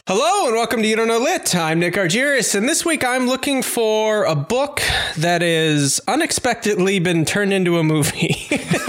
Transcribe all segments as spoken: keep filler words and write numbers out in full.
Hello and welcome to You Don't Know Lit. I'm Nick Argyris, and this week I'm looking for a book that is unexpectedly been turned into a movie.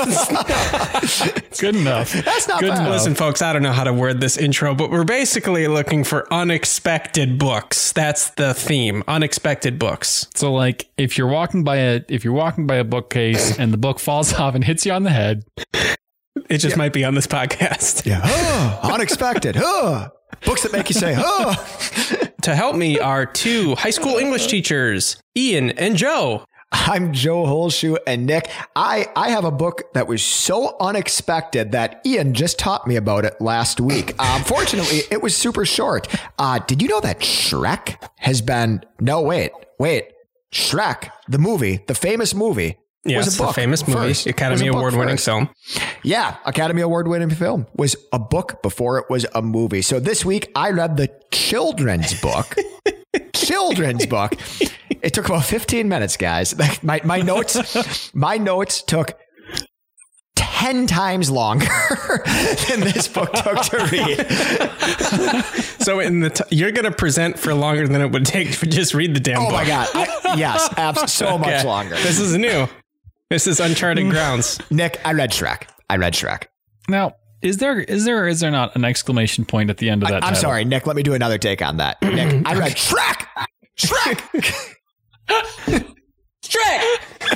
Good enough. That's not Good bad. enough. Listen, folks, I don't know how to word this intro, but we're basically looking for unexpected books. That's the theme, unexpected books. So, like, if you're walking by a if you're walking by a bookcase and the book falls off and hits you on the head, it just might be on this podcast. Yeah. Oh, unexpected. Oh. Books that make you say, oh. To help me are two high school English teachers, Ian and Joe. I'm Joe Holshoe, and Nick, I, I have a book that was so unexpected that Ian just taught me about it last week. Um, fortunately, it was super short. Uh, did you know that Shrek has been, no, wait, wait, Shrek, the movie, the famous movie, Yes, was a book the famous movie, first. Academy Was a book Award-winning first. film. Yeah, Academy Award-winning film was a book before it was a movie. So this week I read the children's book. children's book. It took about fifteen minutes, guys. My my notes, my notes took ten times longer than this book took to read. So in the t- you're going to present for longer than it would take to just read the damn Oh book. my God. I, yes, abs- so much Okay. longer. This is new. This is uncharted grounds. Nick, I read Shrek. I read Shrek. now is there is there or is there not an exclamation point at the end of that? I, I'm title? sorry, Nick. Let me do another take on that. Nick, I read Shrek. Shrek. Shrek!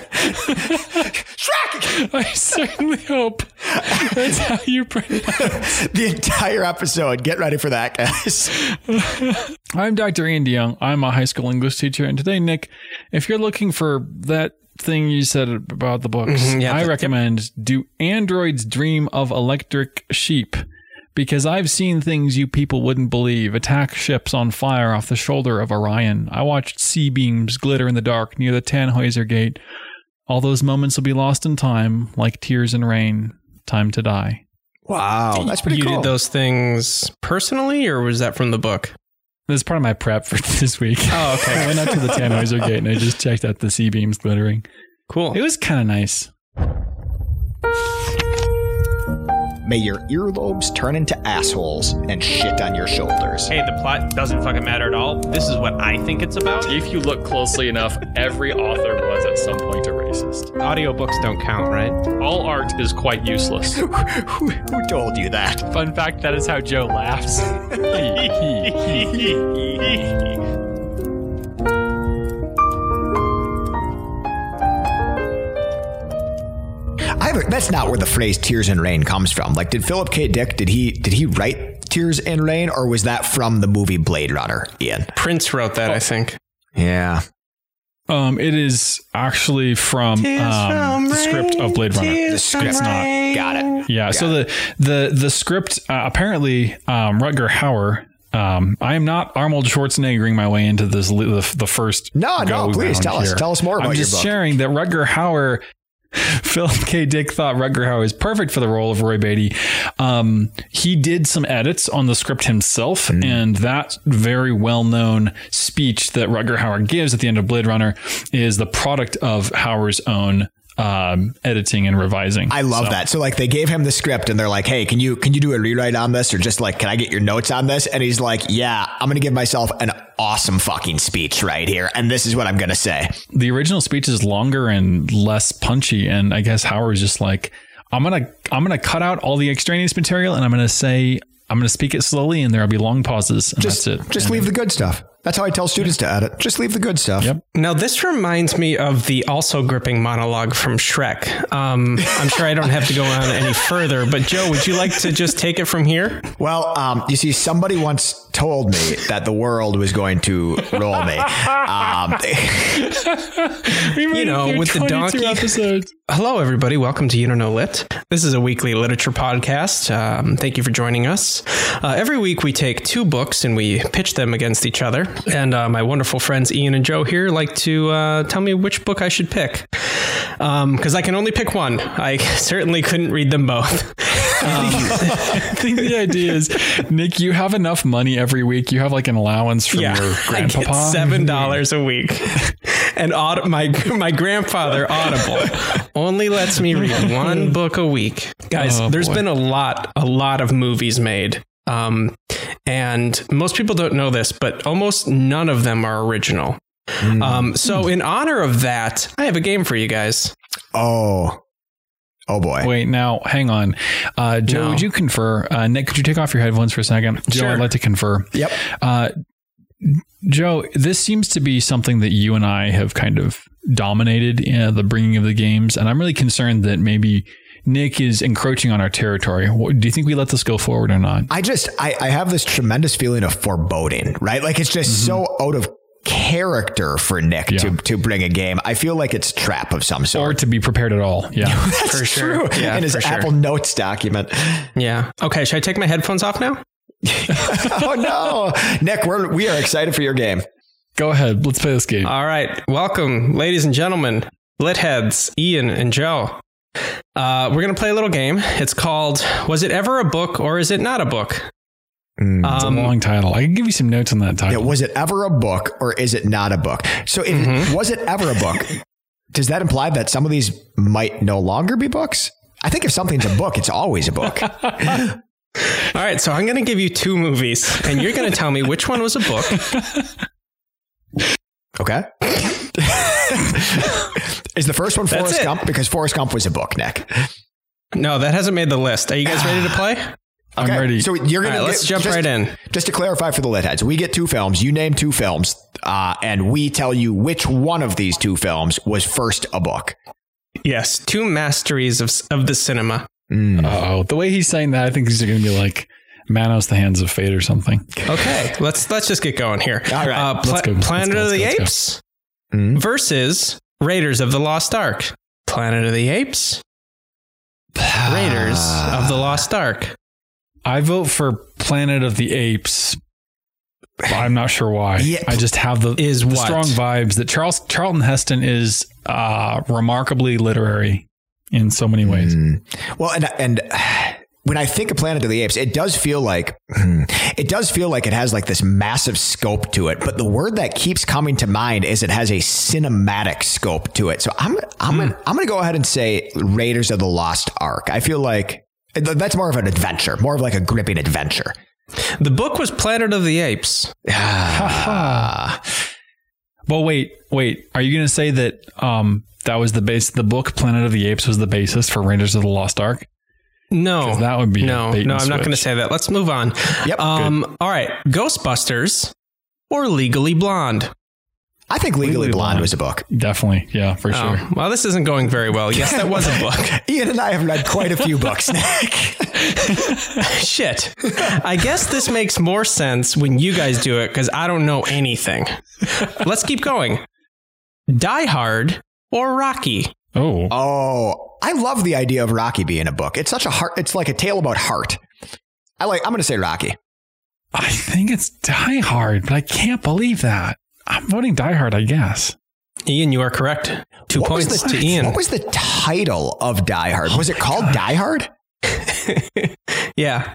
Shrek. I certainly hope that's how you pronounce. The entire episode. Get ready for that, guys. I'm Doctor Ian DeYoung. I'm a high school English teacher, and today, Nick, if you're looking for that thing you said about the books, Mhm, yeah, I the- recommend Do Androids Dream of Electric Sheep? Because I've seen things you people wouldn't believe. Attack ships on fire off the shoulder of Orion. I watched C-beams glitter in the dark near the Tannhäuser Gate. All those moments will be lost in time, like tears in rain. Time to die. Wow, that's pretty you cool. did those things personally, or was that from the book? This is part of my prep for this week. Oh, okay. I went out to the Tannhäuser Gate and I just checked out the C-beams glittering. Cool. It was kind of nice. May your earlobes turn into assholes and shit on your shoulders. Hey, the plot doesn't fucking matter at all. This is what I think it's about. If you look closely enough, every author was at some point a racist. Audiobooks don't count, right? All art is quite useless. who, who, who told you that? Fun fact, that is how Joe laughs. I have a, that's not where the phrase "tears in rain" comes from. Like, did Philip K. Dick did he did he write "Tears in Rain" or was that from the movie Blade Runner? Ian. Prince wrote that, I think. Yeah. Um, it is actually from, Tears um, from the script of Blade Runner. tears The script's from not. rain. Got it. Yeah. So the the the script uh, apparently um, Rutger Hauer. Um, I am not Arnold Schwarzeneggering my way into this the, the first. No, no, go please round tell us. here. Tell us more about I'm your just book. sharing that Rutger Hauer. Philip K. Dick thought Rutger Hauer is perfect for the role of Roy Beatty. Um, he did some edits on the script himself, Mm. and that very well-known speech that Rutger Hauer gives at the end of Blade Runner is the product of Hauer's own um, editing and revising. I love So- that. So like they gave him the script and they're like, "Hey, can you can you do a rewrite on this or just like can I get your notes on this?" And he's like, "Yeah, I'm going to give myself an awesome fucking speech right here and this is what I'm going to say." The original speech is longer and less punchy, and I guess Hauer's just like, I'm gonna I'm gonna cut out all the extraneous material and I'm gonna say I'm gonna speak it slowly and there'll be long pauses and Just that's it. just And leave the good stuff. That's how I tell students to edit. Just leave the good stuff. Yep. Now, this reminds me of the also gripping monologue from Shrek. Um, I'm sure I don't have to go on any further, but Joe, would you like to just take it from here? Well, um, you see, somebody once told me that the world was going to roll me. Um, We made You it know, through with the twenty-two donkey. episodes. Hello, everybody. Welcome to You Don't Know Lit. This is a weekly literature podcast. Um, thank you for joining us. Uh, every week we take two books and we pitch them against each other. And uh, my wonderful friends Ian and Joe here like to uh, tell me which book I should pick. Because I can only pick one. I certainly couldn't read them both. I think the idea is, Nick, you have enough money every week. You have like an allowance from Yeah, your I get grandpapa. seven dollars a week, and aud- my my grandfather Audible only lets me read one book a week. Guys, Oh, there's boy. been a lot, a lot of movies made Um, and most people don't know this, but almost none of them are original. Mm. Um, so in honor of that, I have a game for you guys. Oh, oh boy. Wait, now hang on. Uh, Joe, no. would you confer? Uh, Nick, could you take off your headphones for a second? Joe, sure. I'd like to confer. Yep. Uh, Joe, this seems to be something that you and I have kind of dominated in the bringing of the games. And I'm really concerned that maybe Nick is encroaching on our territory. Do you think we let this go forward or not? I just, I, I have this tremendous feeling of foreboding, right? Like it's just mm-hmm. so out of character for Nick yeah. to, to bring a game. I feel like it's a trap of some sort. Or to be prepared at all. Yeah, that's for true. Sure. Yeah, in his for Apple sure. Notes document. Yeah. Okay. Should I take my headphones off now? Oh no, Nick, we're, we are excited for your game. Go ahead. Let's play this game. All right. Welcome, ladies and gentlemen, lit heads, Ian and Joe. Uh, we're going to play a little game. It's called, Was It Ever a Book or Is It Not a Book? Mm, it's um, a long title. I can give you some notes on that title. Yeah, was it ever a book or is it not a book? So if mm-hmm. it, was it ever a book? Does that imply that some of these might no longer be books? I think if something's a book, it's always a book. All right. So I'm going to give you two movies and you're going to tell me which one was a book. Okay. Is the first one Forrest Gump? Because Forrest Gump was a book, Nick. No, that hasn't made the list. Are you guys ready to play? I'm okay. ready. So you're gonna right, let's get, jump just, right in. Just to clarify for the lit heads, we get two films. You name two films, uh, and we tell you which one of these two films was first a book. Yes, two masteries of of the cinema. Mm. Oh, the way he's saying that, I think these are going to be like Manos, the Hands of Fate, or something. Okay, let's let's just get going here. All right, uh, Pla- go, Planet go, of the go, Apes mm. versus Raiders of the Lost Ark. Planet of the Apes. Raiders of the Lost Ark. I vote for Planet of the Apes. I'm not sure why. Yeah. I just have the, is the what? strong vibes that Charles Charlton Heston is uh, remarkably literary in so many ways. Mm. Well, and and when I think of Planet of the Apes, it does feel like it does feel like it has like this massive scope to it. But the word that keeps coming to mind is it has a cinematic scope to it. So I'm I'm mm. gonna, I'm going to go ahead and say Raiders of the Lost Ark. I feel like that's more of an adventure, more of like a gripping adventure. The book was Planet of the Apes. Well, wait, wait. Are you going to say that um, that was the base? The book Planet of the Apes was the basis for Raiders of the Lost Ark? No, that would be no, a bait no. and I'm not going to switch. say that. Let's move on. Yep. Um. All right. Ghostbusters or Legally Blonde? I think Legally, Legally Blonde, Blonde was a book. Definitely. Yeah, for oh, sure. Well, this isn't going very well. Yes, that was a book. Ian and I have read quite a few books, Nick. Shit. I guess this makes more sense when you guys do it because I don't know anything. Let's keep going. Die Hard or Rocky? Oh. Oh, I love the idea of Rocky being a book. It's such a heart. It's like a tale about heart. I like, I'm going to say Rocky. I think it's Die Hard, but I can't believe that. I'm voting Die Hard, I guess. Ian, you are correct. Two what points the, to Ian. What was the title of Die Hard? Was it called Die Hard? Yeah.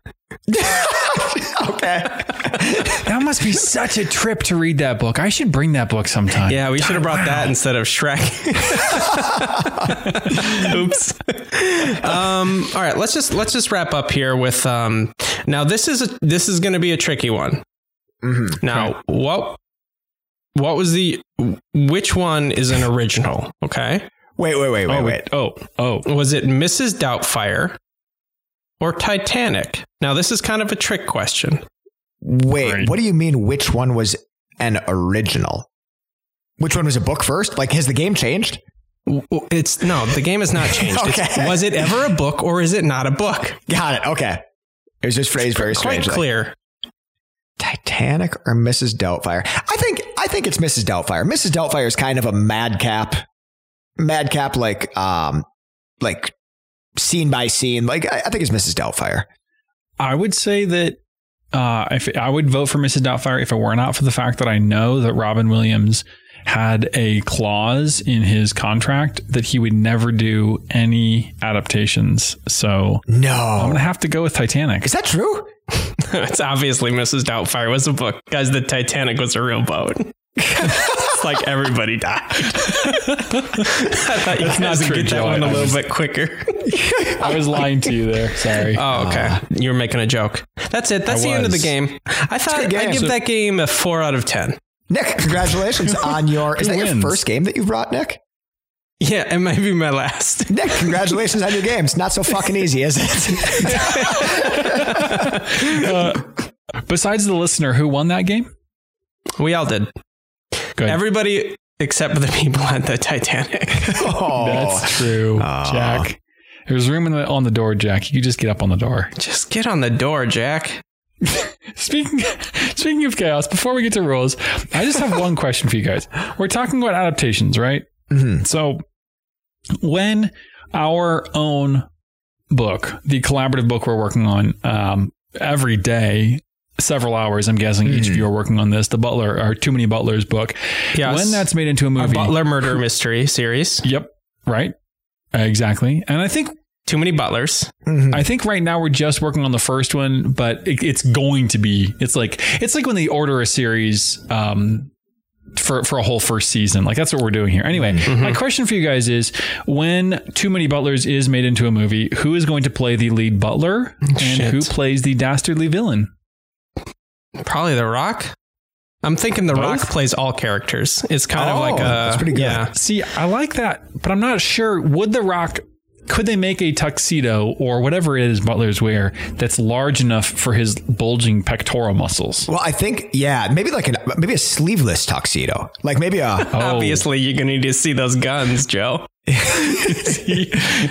Okay. That must be such a trip to read that book. I should bring that book sometime. Yeah, we should have brought wow. that instead of Shrek. Oops. Um, all right, let's just let's just wrap up here with um now this is a this is going to be a tricky one. Mm-hmm. Now, okay. what what was the which one is an original, okay? Wait, wait, wait, wait, oh, wait. Oh, oh. Was it Missus Doubtfire or Titanic? Now, this is kind of a trick question. Wait, right. What do you mean which one was an original? Which one was a book first? Like, has the game changed? It's no, the game has not changed. Okay. It's, was it ever a book or is it not a book? Got it. Okay. It was just phrased very strangely. Quite clear. Titanic or Missus Doubtfire? I think I think it's Missus Doubtfire. Missus Doubtfire is kind of a madcap, madcap like um like scene by scene. Like I, I think it's Missus Doubtfire. I would say that uh, if I would vote for Missus Doubtfire if it were not for the fact that I know that Robin Williams had a clause in his contract that he would never do any adaptations. So no, I'm going to have to go with Titanic. Is that true? It's obviously Missus Doubtfire was a book. Guys, the Titanic was a real boat. It's like everybody died. I thought you That's guys not would true, get that Joe. one a I little was- bit quicker. I was lying to you there. Sorry. Oh, okay. You were making a joke. That's it. That's I the end of the was. game. I thought good game. I'd give So- that game a four out of ten. Nick, congratulations on your. Is Who that your wins? first game that you've brought, Nick? Yeah, it might be my last. Nick, congratulations on your game. It's not so fucking easy, is it? Besides the listener, who won that game? We all did. Good. Everybody except for the people on the Titanic. Oh, That's true, Jack. There's room in the, on the door, Jack. You can just get up on the door. Just get on the door, Jack. Speaking speaking of chaos, before we get to rules, I just have one question for you guys. We're talking about adaptations, right? Mhm. So when our own book, the collaborative book we're working on um, every day, several hours, I'm guessing each of you are working on this, the Butler, or Too Many Butlers book. Yes. When that's made into a Our movie. Butler murder mystery series. Yep. Right. Exactly. And I think Too many butlers. I think right now we're just working on the first one, but it, it's going to be. It's like it's like when they order a series um, for for a whole first season. Like that's what we're doing here. Anyway, my question for you guys is: when Too Many Butlers is made into a movie, who is going to play the lead butler and Shit. who plays the dastardly villain? Probably The Rock. I'm thinking The Both? Rock plays all characters. It's kind of Oh, like a. that's pretty good. Yeah. See, I like that, but I'm not sure. Would The Rock? Could they make a tuxedo or whatever it is butlers wear that's large enough for his bulging pectoral muscles? well, I think yeah, maybe like an maybe a sleeveless tuxedo, like maybe a. Oh. Obviously, you're going to need to see those guns, Joe. is, he,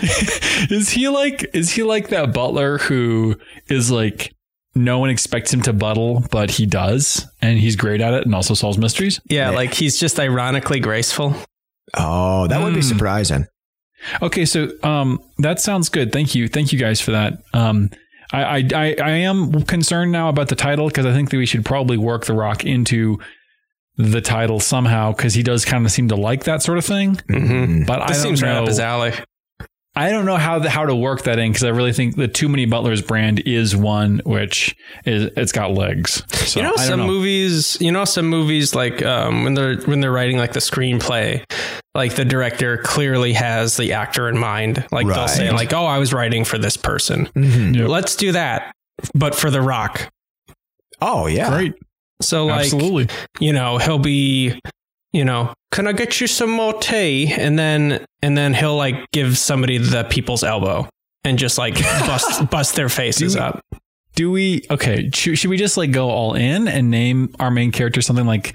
is he like is he like that butler who is like no one expects him to buttle, but he does, and he's great at it, and also solves mysteries? Yeah, like he's just ironically graceful. Oh, that would be Mm. surprising. Okay, so um, that sounds good. Thank you, thank you guys for that. Um, I I I, I am concerned now about the title because I think that we should probably work The Rock into the title somehow because he does kind of seem to like that sort of thing. Mm-hmm. But I This don't seems know. right up his alley. I don't know how the, how to work that in because I really think the Too Many Butlers brand is one which is it's got legs. So, You know, I don't some know. movies. You know, some movies like um, when they're when they're writing like the screenplay, like the director clearly has the actor in mind. Like they'll say, Right. like, "Oh, I was writing for this person. Yep. Let's do that." But for The Rock, Oh yeah, Great, so like, absolutely. you know, he'll be, you know, can I get you some more tea? And then and then he'll like give somebody the people's elbow and just like bust bust their faces Do we- up. Do we okay? Should, should we just like go all in and name our main character something like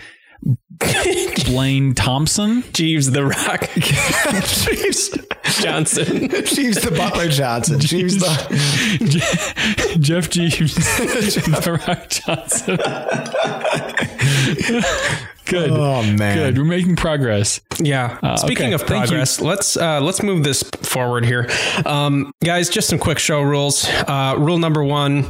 Blaine Thompson? Jeeves the Rock Jeeves, Johnson. Jeeves the Butler Johnson. Jeeves the. Jeff Jeeves, The Rock Johnson. Good. Oh man. Good. We're making progress. Yeah. Uh, Speaking okay. of Thank you. progress, let's uh, let's move this forward here, um, guys. Just some quick show rules. Uh, rule number one: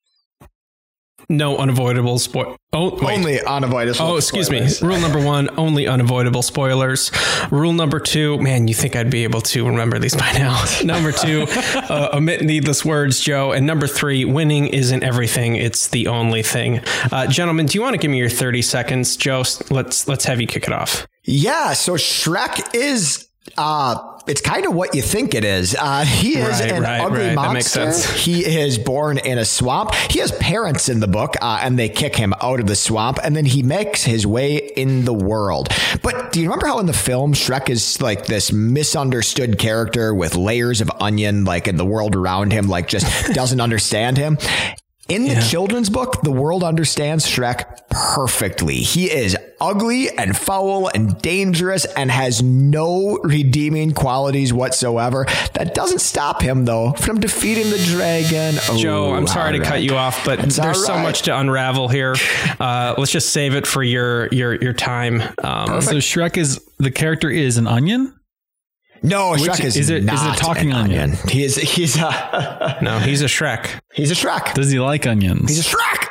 no unavoidable spoil. Oh, wait. Only unavoidable. Oh, excuse spoilers. me. Rule number one, only unavoidable spoilers. Rule number two, man, you think I'd be able to remember these by now. Number two, uh, omit needless words, Joe. And number three, winning isn't everything. It's the only thing. Uh, gentlemen, do you want to give me your thirty seconds? Joe, let's, let's have you kick it off. Yeah, so Shrek is uh it's kind of what you think it is. Uh he is Right, an right, ugly right. That monster. makes sense. He is born in a swamp. He has parents in the book, uh, and they kick him out of the swamp, and then he makes his way in the world. But do you remember how in the film Shrek is like this misunderstood character with layers of onion, like in the world around him, like just doesn't understand him? In the Yeah. children's book, the world understands Shrek perfectly. He is ugly and foul and dangerous and has no redeeming qualities whatsoever. That doesn't stop him, though, from defeating the dragon. Oh, Joe, I'm sorry to all cut right. you off, but It's there's all so right. much to unravel here. Uh, let's just save it for your your your time. Um, So Shrek is the character is an onion. No, Shrek is, is it- is it not talking an onion? He is. He's a. no, he's a Shrek. He's a Shrek. Does he like onions? He's a Shrek.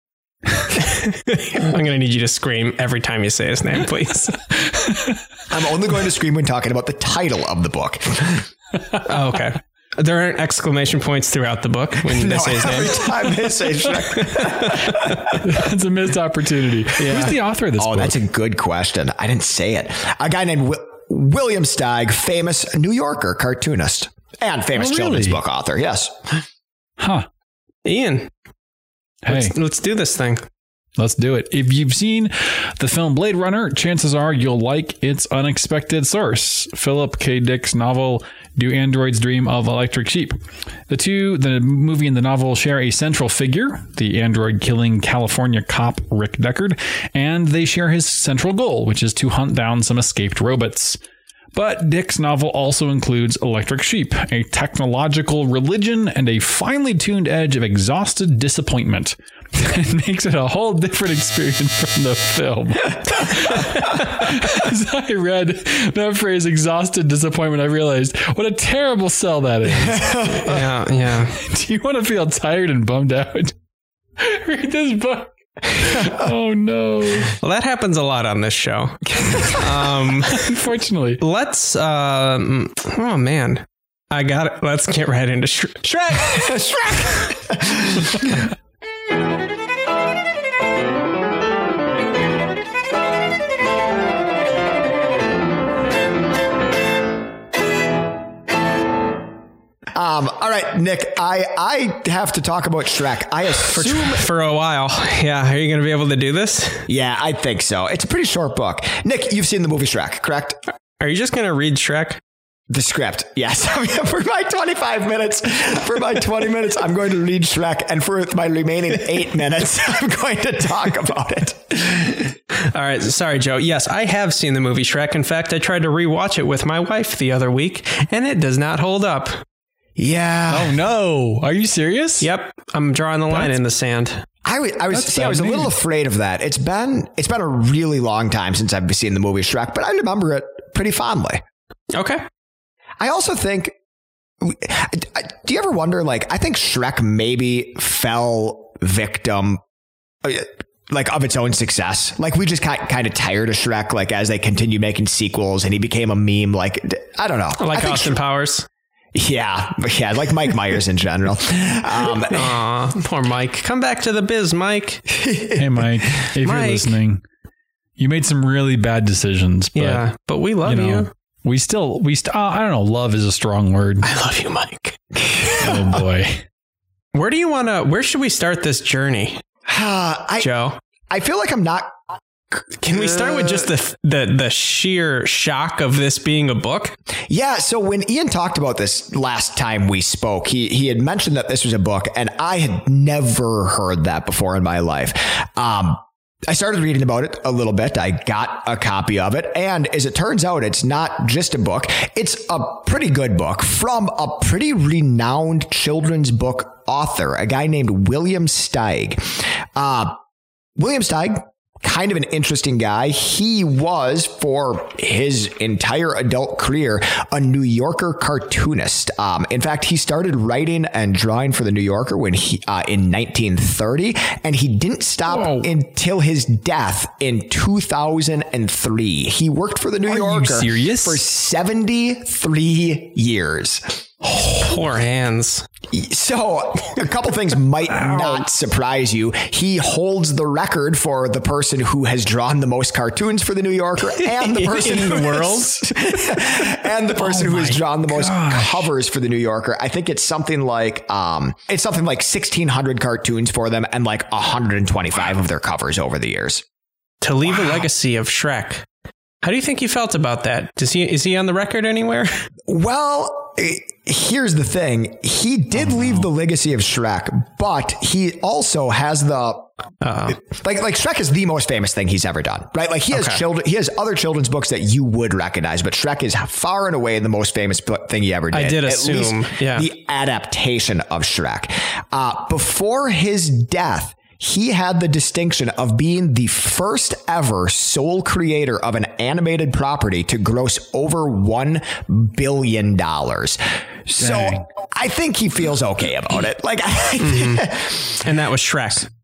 I'm going to need you to scream every time you say his name, please. I'm only going to scream when talking about the title of the book. Oh, okay. There aren't exclamation points throughout the book when they No, say his every name. time they say Shrek. That's a missed opportunity. Who's the author of this Oh, book? that's a good question. I didn't say it. A guy named Wi- William Steig, famous New Yorker cartoonist and famous Oh, really? children's book author. Yes. Huh. Ian, Hey, let's, let's do this thing. let's do it. If you've seen the film Blade Runner, chances are you'll like its unexpected source, Philip K. Dick's novel Do Androids Dream of Electric Sheep? The two, the movie and the novel, share a central figure, the android-killing California cop Rick Deckard, and they share his central goal, which is to hunt down some escaped robots. But Dick's novel also includes Electric Sheep, a technological religion and a finely tuned edge of exhausted disappointment. It makes it a whole different experience from the film. As I read that phrase, exhausted disappointment, I realized what a terrible sell that is. Yeah, yeah. Do you want to feel tired and bummed out? Read this book. Oh no. Well, that happens a lot on this show. Um, Unfortunately. let's, um, oh man. I got it. Let's get right into Sh- Shrek. Shrek. Um, all right, Nick, I, I have to talk about Shrek. I assume. For a while. Yeah. Are you going to be able to do this? Yeah, I think so. It's a pretty short book. Nick, you've seen the movie Shrek, correct? Are you just going to read Shrek? The script, yes. I mean, for my twenty-five minutes, for my twenty minutes, I'm going to read Shrek. And for my remaining eight minutes, I'm going to talk about it. All right. Sorry, Joe. Yes, I have seen the movie Shrek. In fact, I tried to rewatch it with my wife the other week, and it does not hold up. Yeah. Oh no. Are you serious? Yep. I'm drawing the line That's- in the sand. I was, I was, That's see, I was a bad little news. afraid of that. It's been, it's been a really long time since I've seen the movie Shrek, but I remember it pretty fondly. Okay. I also think, do you ever wonder, like, I think Shrek maybe fell victim, like, of its own success. Like, we just got kind of tired of Shrek, like, as they continue making sequels and he became a meme. Like, I don't know. Like I think Austin Sh- Powers. Yeah. Yeah. Like Mike Myers in general. Um, Aw, poor Mike. Come back to the biz, Mike. Hey, Mike, if Mike. you're listening, you made some really bad decisions, but Yeah, but we love you you. know, we still, we st- uh, I don't know, love is a strong word. I love you, Mike. Oh boy. Where do you want to, where should we start this journey, I, Joe? I feel like I'm not. Can we start with just the, the, the sheer shock of this being a book? Yeah. So when Ian talked about this last time we spoke, he, he had mentioned that this was a book, and I had never heard that before in my life. Um, I started reading about it a little bit. I got a copy of it. And as it turns out, it's not just a book. It's a pretty good book from a pretty renowned children's book author, a guy named William Steig. Uh, William Steig, kind of an interesting guy. He was, for his entire adult career, a New Yorker cartoonist. Um, in fact, he started writing and drawing for the New Yorker when he uh, in nineteen thirty, and he didn't stop Whoa. until his death in two thousand three. He worked for the New Are you Yorker serious? for seventy-three years. Poor hands. So a couple things might not surprise you. He holds the record for the person who has drawn the most cartoons for the New Yorker, and the person In the who world? has- and the person Oh who has my drawn the most gosh. covers for the New Yorker. I think it's something like um, it's something like sixteen hundred cartoons for them, and like one hundred twenty-five of their covers over the years. To leave a legacy of Shrek. How do you think he felt about that? Does he, is he on the record anywhere? Well, eh, here's the thing. He did leave the legacy of Shrek, but he also has the Uh, like like Shrek is the most famous thing he's ever done, right? Like he has Okay. children, he has other children's books that you would recognize, but Shrek is far and away the most famous book thing he ever did. I did At assume, least yeah. the adaptation of Shrek. Uh, before his death, he had the distinction of being the first ever sole creator of an animated property to gross over one billion dollars. So Dang. I think he feels okay about it. Like, I, and that was Shrek.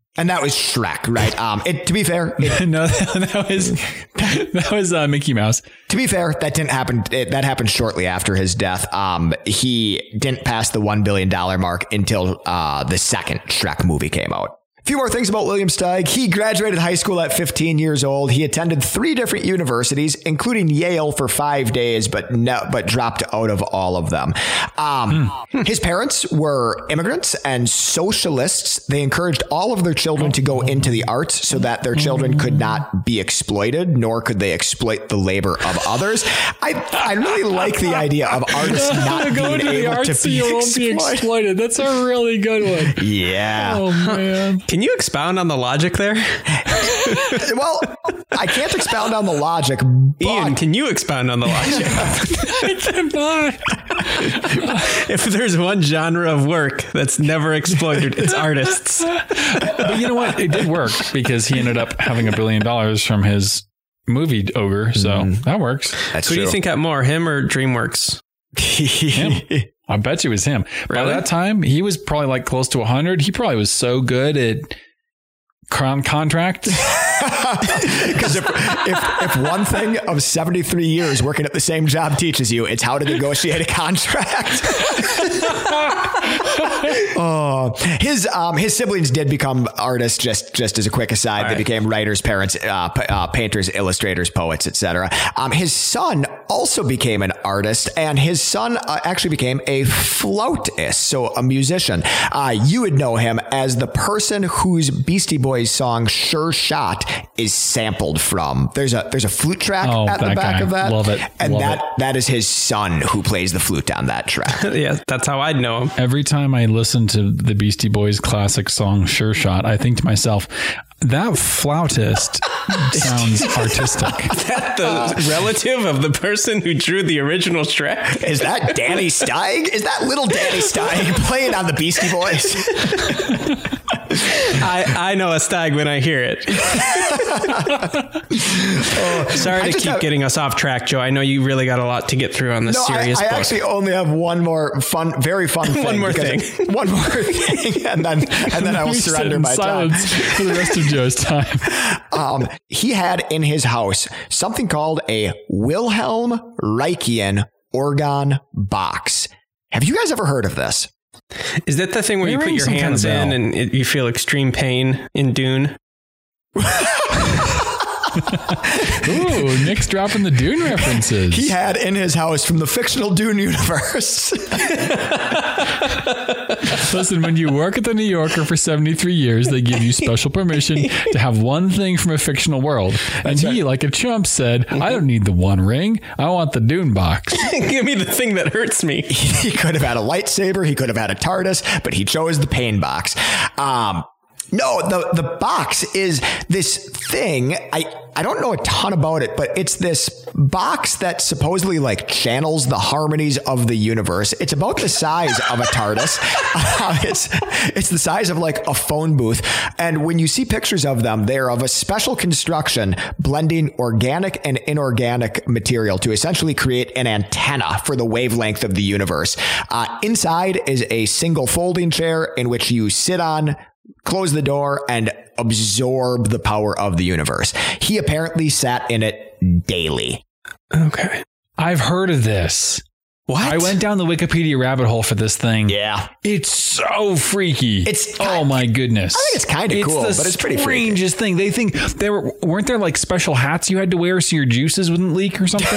And that was Shrek, right? Um, it, to be fair, it, no, that was that was uh, Mickey Mouse. To be fair, that didn't happen. It, that happened shortly after his death. Um, he didn't pass the one billion dollars mark until uh, the second Shrek movie came out. A few more things about William Steig. He graduated high school at fifteen years old. He attended three different universities, including Yale for five days, but no, but dropped out of all of them. Um, mm. His parents were immigrants and socialists. They encouraged all of their children to go into the arts so that their children could not be exploited, nor could they exploit the labor of others. I I really like the idea of artists not go being into the able arts to so be, you won't exploited. be exploited. That's a really good one. Yeah. Oh man. Can you expound on the logic there? Well, I can't expound on the logic. Ian, can you expound on the logic? I cannot. If there's one genre of work that's never exploited, it's artists. But you know what? It did work because he ended up having a billion dollars from his movie Ogre. So mm. that works. That's Who true. do you think got more, him or DreamWorks? Him. I bet you it was him. Really? By that time, he was probably like close to one hundred. He probably was so good at con- contract. Because if, if if one thing of seventy-three years working at the same job teaches you, it's how to negotiate a contract. Oh, his um his siblings did become artists. Just just as a quick aside, All they right. became writers, parents, uh, p- uh, painters, illustrators, poets, et cetera. Um, his son also became an artist, and his son uh, actually became a flautist, so a musician. Uh, you would know him as the person whose Beastie Boys song "Sure Shot" is sampled from. There's a there's a flute track Oh, at the that back guy. of that, Love it. and Love that it. that is his son who plays the flute on that track. Yeah, that's how I'd know him. Every time I listen to the Beastie Boys classic song Sure Shot, I think to myself, that flautist sounds artistic. That the relative of the person who drew the original Shrek? Is that Danny Steig? Is that little Danny Steig playing on the Beastie Boys? I, I know a stag when I hear it. oh, Sorry I to just keep have- getting us off track, Joe. I know you really got a lot to get through on this No, I, serious I book. actually only have one more fun, very fun thing. One more because- thing. One more thing, and then and then I will We sit surrender in my time. silence for the rest of Joe's time. Um, he had in his house something called a Wilhelm Reichian organ box. Have you guys ever heard of this? Is that the thing where They you put ring your some kind hands of in bell. and it, you feel extreme pain in Dune? Ooh, Nick's dropping the Dune references. He had in his house from the fictional Dune universe. Listen, when you work at the New Yorker for seventy-three years, they give you special permission to have one thing from a fictional world. And he, like a chump, said, I don't need the one ring. I want the Dune box. Give me the thing that hurts me. He could have had a lightsaber. He could have had a TARDIS, but he chose the pain box. Um, no, the, the box is this thing. I, I don't know a ton about it, but it's this box that supposedly like channels the harmonies of the universe. It's about the size of a TARDIS. Uh, it's, it's the size of like a phone booth. And when you see pictures of them, they're of a special construction, blending organic and inorganic material to essentially create an antenna for the wavelength of the universe. Uh, inside is a single folding chair in which you sit on, close the door, and absorb the power of the universe. He apparently sat in it daily. Okay. I've heard of this. What? I went down the Wikipedia rabbit hole for this thing. Yeah. It's so freaky. It's oh my goodness. I think it's kind of cool, the but it's pretty freaky. strangest thing. They think there were weren't there like special hats you had to wear so your juices wouldn't leak or something?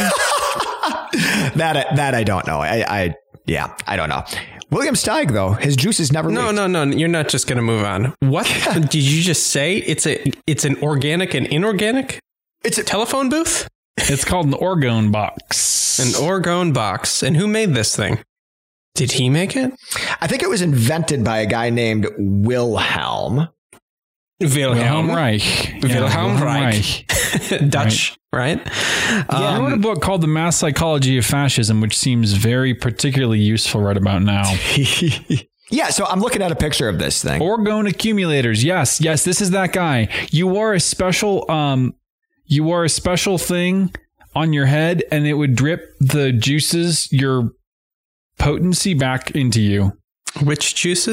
That that I don't know. I, I yeah, I don't know. William Steig, though, his juices never No, leaked. no, no. You're not just going to move on. What did you just say? It's a it's an organic and inorganic It's a telephone booth? It's called an orgone box. An orgone box. And who made this thing? Did he make it? I think it was invented by a guy named Wilhelm. Wilhelm Wilhelm Reich. Yeah, Wilhelm Reich. Dutch, right? Yeah, I Um, wrote a book called The Mass Psychology of Fascism, which seems very particularly useful right about now. Yeah, so I'm looking at a picture of this thing. Orgone accumulators. Yes, yes, this is that guy. You wore a special um you wore a special thing on your head and it would drip the juices, your potency back into you. which juices?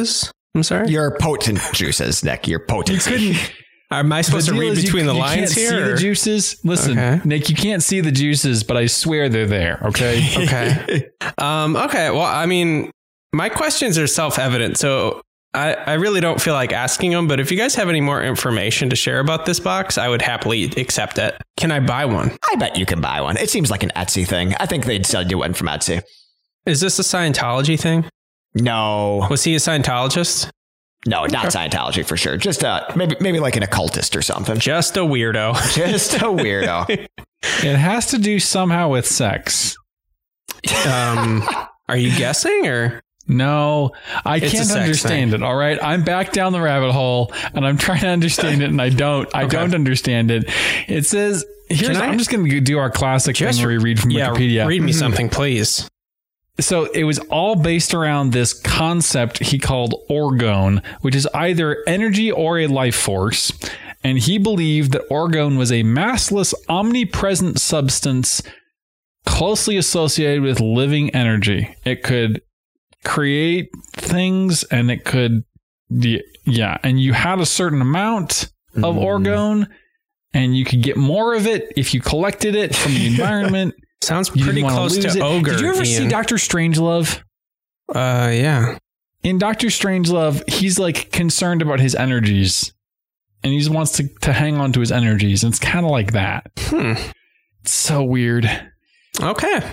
I'm sorry? Your potent juices, Nick. Your potent. You couldn't. Am I supposed to read between you, the you lines can't here? See or? the juices. Listen, Okay. Nick, you can't see the juices, but I swear they're there. Okay. Okay. um, okay. Well, I mean, my questions are self-evident, so I, I really don't feel like asking them. But if you guys have any more information to share about this box, I would happily accept it. Can I buy one? I bet you can buy one. It seems like an Etsy thing. I think they'd sell you one from Etsy. Is this a Scientology thing? No. Was he a Scientologist? No, not Scientology for sure. Just uh, maybe maybe like an occultist or something. Just a weirdo. Just a weirdo. It has to do somehow with sex. Um, are you guessing or? No, I It's a can't sex understand thing. it. All right. I'm back down the rabbit hole and I'm trying to understand it and I don't. I Okay. don't understand it. It says, here's, Can I- I'm just going to do our classic Just thing where we read from yeah, Wikipedia. read me something, please. So it was all based around this concept he called orgone, which is either energy or a life force. And he believed that orgone was a massless, omnipresent substance closely associated with living energy. It could create things and it could, yeah. And you had a certain amount of Mm. orgone and you could get more of it if you collected it from the environment. Sounds You pretty didn't wanna close lose to it. ogre. Did you ever see Ian. Doctor Strangelove? Uh, yeah. In Doctor Strangelove, he's like concerned about his energies and he wants to, to hang on to his energies. And it's kind of like that. Hmm. It's so weird. Okay.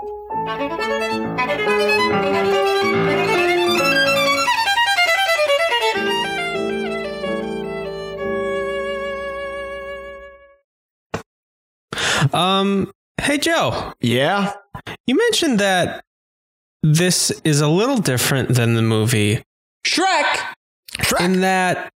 Um, hey, Joe, Yeah. you mentioned that this is a little different than the movie Shrek Shrek. in that,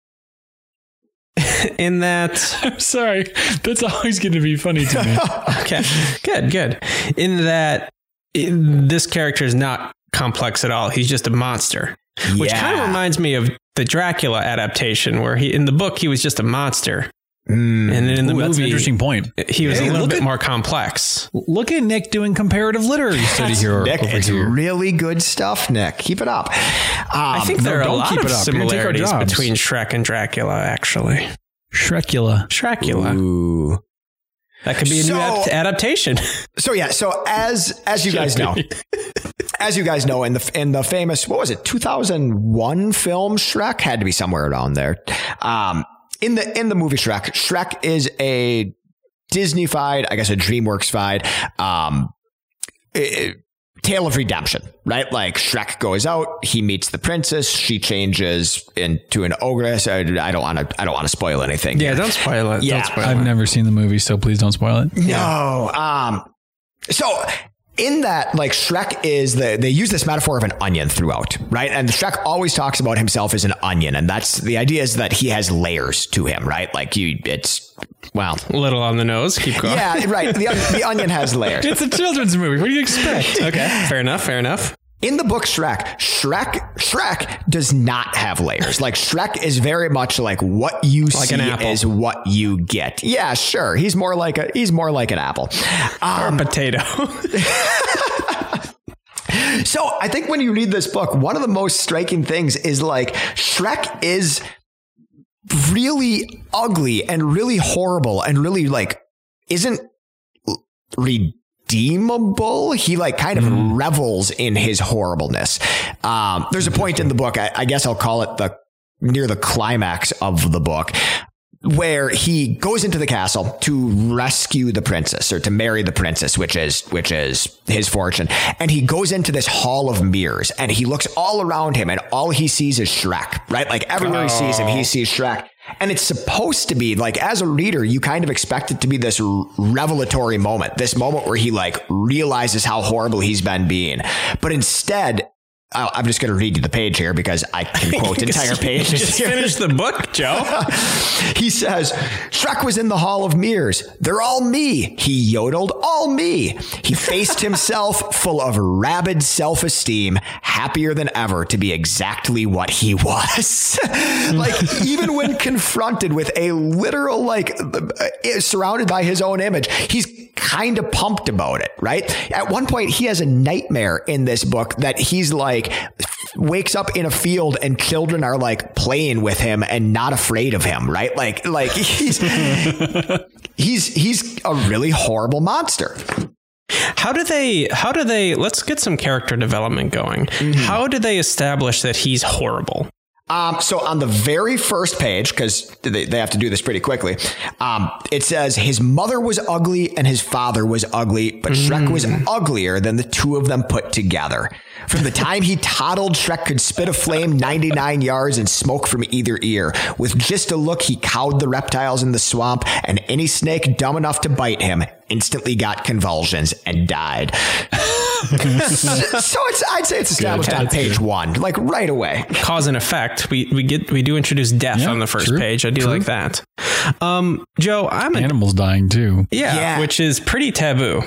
in that, I'm sorry. That's always going to be funny to me. okay, good, good. In that in, this character is not complex at all. He's just a monster, which Yeah. kind of reminds me of the Dracula adaptation where he, in the book, he was just a monster. Mm. And then in the Ooh, that's an movie, interesting point. he was Hey, a little look bit at- more complex. Look at Nick doing comparative literary study here. Nick, over it's here. really good stuff, Nick. Keep it up. Um, I think no, there are a don't lot keep of it up. You're gonna take our similarities jobs. between Shrek and Dracula, actually. Shrekula. Shrek-ula. Ooh. That could be a So- new ap- adaptation. So yeah, so as as you guys know, as you guys know, in the in the famous what was it, two thousand one film Shrek, had to be somewhere around there. Um, in the in the movie Shrek, Shrek is a Disney-fied, I guess a DreamWorks-fied, um, eh, tale of redemption, right? Like Shrek goes out, he meets the princess, she changes into an ogress. I, I don't want to I don't want to spoil anything. Yeah, here. don't spoil it. Yeah, don't spoil I've it. never seen the movie, so please don't spoil it. No. Um, so in that, like Shrek is the, they use this metaphor of an onion throughout, right? And Shrek always talks about himself as an onion. And that's the idea is that he has layers to him, right? Like you, it's, well, A little on the nose. Keep going. yeah, right. The, the onion has layers. It's a children's movie. What do you expect? Okay. Fair enough. Fair enough. In the book Shrek, Shrek, Shrek does not have layers. Like Shrek is very much like what you Like see an apple. is what you get. Yeah, sure. He's more like a, he's more like an apple. Um, Potato. So I think when you read this book, one of the most striking things is like Shrek is really ugly and really horrible and really like isn't redeemable. He like kind of Mm. revels in his horribleness. Um, there's a point in the book, I, I guess I'll call it the near the climax of the book, where he goes into the castle to rescue the princess or to marry the princess, which is which is his fortune. And he goes into this hall of mirrors and he looks all around him and all he sees is Shrek, right? Like everywhere he sees him, he sees Shrek. And it's supposed to be like, as a reader, you kind of expect it to be this revelatory moment, this moment where he like realizes how horrible he's been being. But instead, I'll, I'm just going to read you the page here because I can quote entire pages. Just finish the book, Joe. He says, Shrek was in the Hall of Mirrors. They're all me. He yodeled, all me. He faced himself full of rabid self-esteem, happier than ever to be exactly what he was. Like, even when confronted with a literal, like, uh, surrounded by his own image, he's kind of pumped about it, right? At one point, he has a nightmare in this book that he's like wakes up in a field and children are like playing with him and not afraid of him, right? Like, like he's he's he's a really horrible monster. How do they, how do they, let's get some character development going. Mm-hmm. How do they establish that he's horrible? Um, so on the very first page, because they, they have to do this pretty quickly, um, it says his mother was ugly and his father was ugly, but mm. Shrek was uglier than the two of them put together. From the time he toddled, Shrek could spit a flame ninety-nine yards and smoke from either ear. With just a look, he cowed the reptiles in the swamp, and any snake dumb enough to bite him instantly got convulsions and died. So it's, I'd say it's established good. on page good. one, like right away. Cause and effect. We we get we do introduce death yeah, on the first true, page. I do true. like that. Um, Joe, I'm animals a, dying too. Yeah, yeah, which is pretty taboo.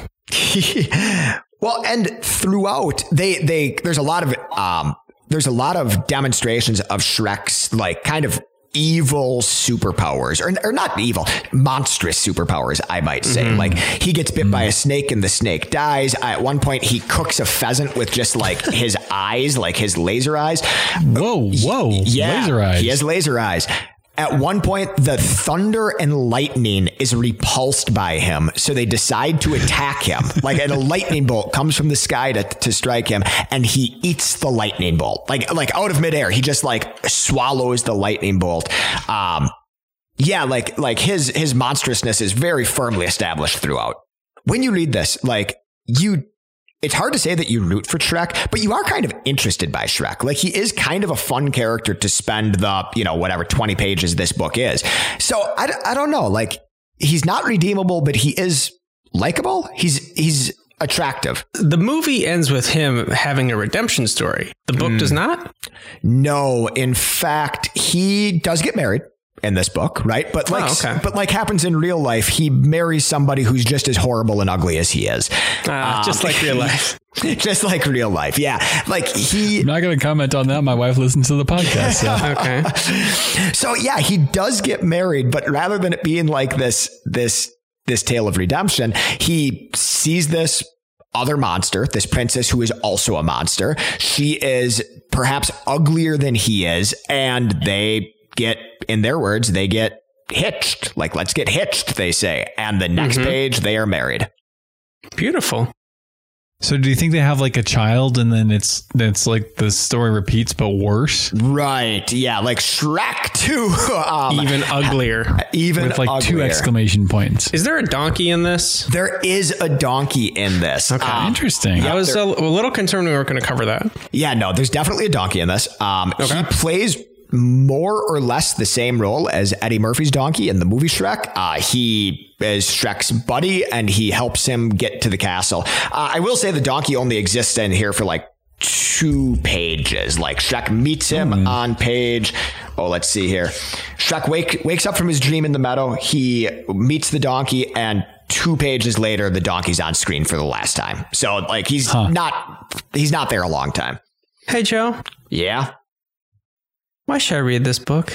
Well, and throughout they they there's a lot of um there's a lot of demonstrations of Shrek's like kind of evil superpowers, or, or not evil, monstrous superpowers, I might say. Mm-hmm. Like he gets bit mm-hmm. by a snake and the snake dies. At one point, he cooks a pheasant with just like his eyes, like his laser eyes. Whoa, whoa, yeah, laser eyes. He has laser eyes. At one point, the thunder and lightning is repulsed by him, so they decide to attack him. Like, and a lightning bolt comes from the sky to, to strike him, and he eats the lightning bolt. Like, like out of midair, he just like swallows the lightning bolt. Um, yeah, like, like his his monstrousness is very firmly established throughout. When you read this, like you. It's hard to say that you root for Shrek, but you are kind of interested by Shrek. Like he is kind of a fun character to spend the, you know, whatever twenty pages this book is. So I, I don't know, like he's not redeemable, but he is likable. He's, he's attractive. The movie ends with him having a redemption story. The book mm. does not? No, in fact, he does get married in this book, right? But like, oh, okay. but like happens in real life, he marries somebody who's just as horrible and ugly as he is. Uh, um, just like real life. Just like real life. Yeah. Like he, I'm not going to comment on that. My wife listens to the podcast. So. Okay. So yeah, he does get married, but rather than it being like this, this, this tale of redemption, he sees this other monster, this princess who is also a monster. She is perhaps uglier than he is, and they get, in their words, they get hitched. Like, let's get hitched, they say. And the next mm-hmm. page, they are married. Beautiful. So do you think they have like a child and then it's it's like the story repeats but worse? Right. Yeah. Like Shrek two. Um, even uglier. Even With like uglier. two exclamation points. Is there a donkey in this? There is a donkey in this. Okay. Um, Interesting. I was a, a little concerned we weren't going to cover that. Yeah, no, there's definitely a donkey in this. Um, okay. He plays more or less the same role as Eddie Murphy's donkey in the movie Shrek. Uh, he is Shrek's buddy and he helps him get to the castle. Uh, I will say the donkey only exists in here for like two pages. Like Shrek meets him mm. on page. Oh, let's see here. Shrek wake, wakes up from his dream in the meadow. He meets the donkey, and two pages later, the donkey's on screen for the last time. So like he's huh. not, he's not there a long time. Hey, Joe. Yeah. Why should I read this book?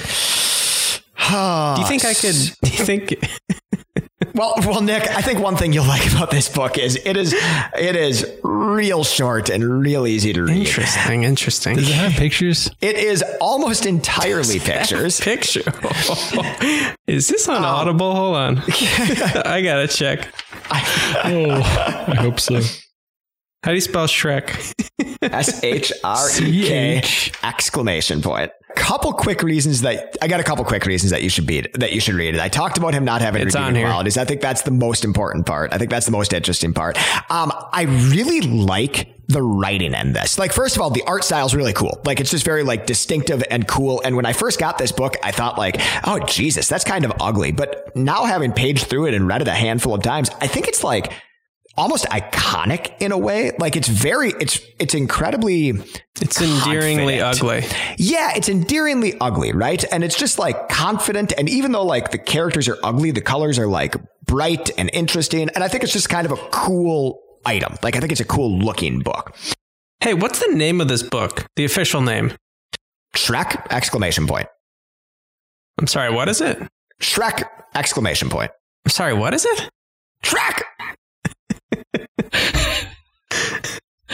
Oh, do you think I could? Do you think? well, well, Nick, I think one thing you'll like about this book is it is it is real short and real easy to read. Interesting, interesting. Does it have pictures? It is almost entirely pictures. Picture. Is this on um, Audible? Hold on. I gotta check. oh, I hope so. How do you spell Shrek? S H R E K exclamation point. Couple quick reasons that I got a couple quick reasons that you should be that you should read it. I talked about him not having it's redeeming qualities. I think that's the most important part. I think that's the most interesting part. Um, I really like the writing in this. Like, first of all, the art style is really cool. Like, it's just very like distinctive and cool. And when I first got this book, I thought like, oh Jesus, that's kind of ugly. But now having paged through it and read it a handful of times, I think it's like almost iconic in a way. Like it's very, it's, it's incredibly, it's endearingly ugly. Yeah. It's endearingly ugly. Right. And it's just like confident. And even though like the characters are ugly, the colors are like bright and interesting. And I think it's just kind of a cool item. Like I think it's a cool looking book. Hey, what's the name of this book? The official name? Shrek exclamation point. I'm sorry. What is it? Shrek exclamation point. I'm sorry. What is it? Shrek.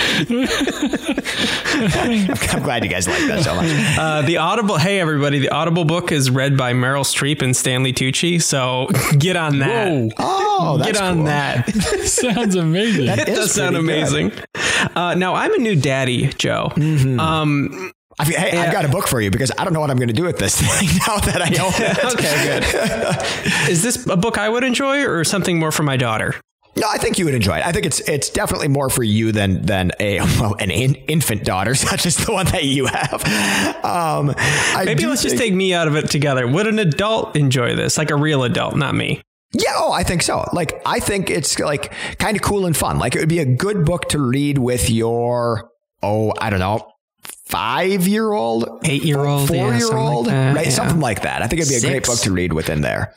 I'm glad you guys like that so much. Uh, the Audible, hey everybody, the Audible book is read by Meryl Streep and Stanley Tucci, so get on that. Whoa. Oh, that's get on cool. that. Sounds amazing. That It is does sound pretty good. amazing. Uh, now, I'm a new daddy, Joe. Mm-hmm. Um, I've, hey, Yeah. I've got a book for you because I don't know what I'm going to do with this thing now that I own it. okay, good. Is this a book I would enjoy or something more for my daughter? No, I think you would enjoy it. I think it's it's definitely more for you than than a well an in, infant daughter such as the one that you have. Um, I Maybe do let's just think- take me out of it together. Would an adult enjoy this? Like a real adult, not me. Yeah, oh, I think so. Like, I think it's like kind of cool and fun. Like, it would be a good book to read with your, oh, I don't know, five-year-old, Eight-year-old, yeah, something four-year-old, like that, right? yeah. Something like that. I think it'd be a great Six. book to read within there.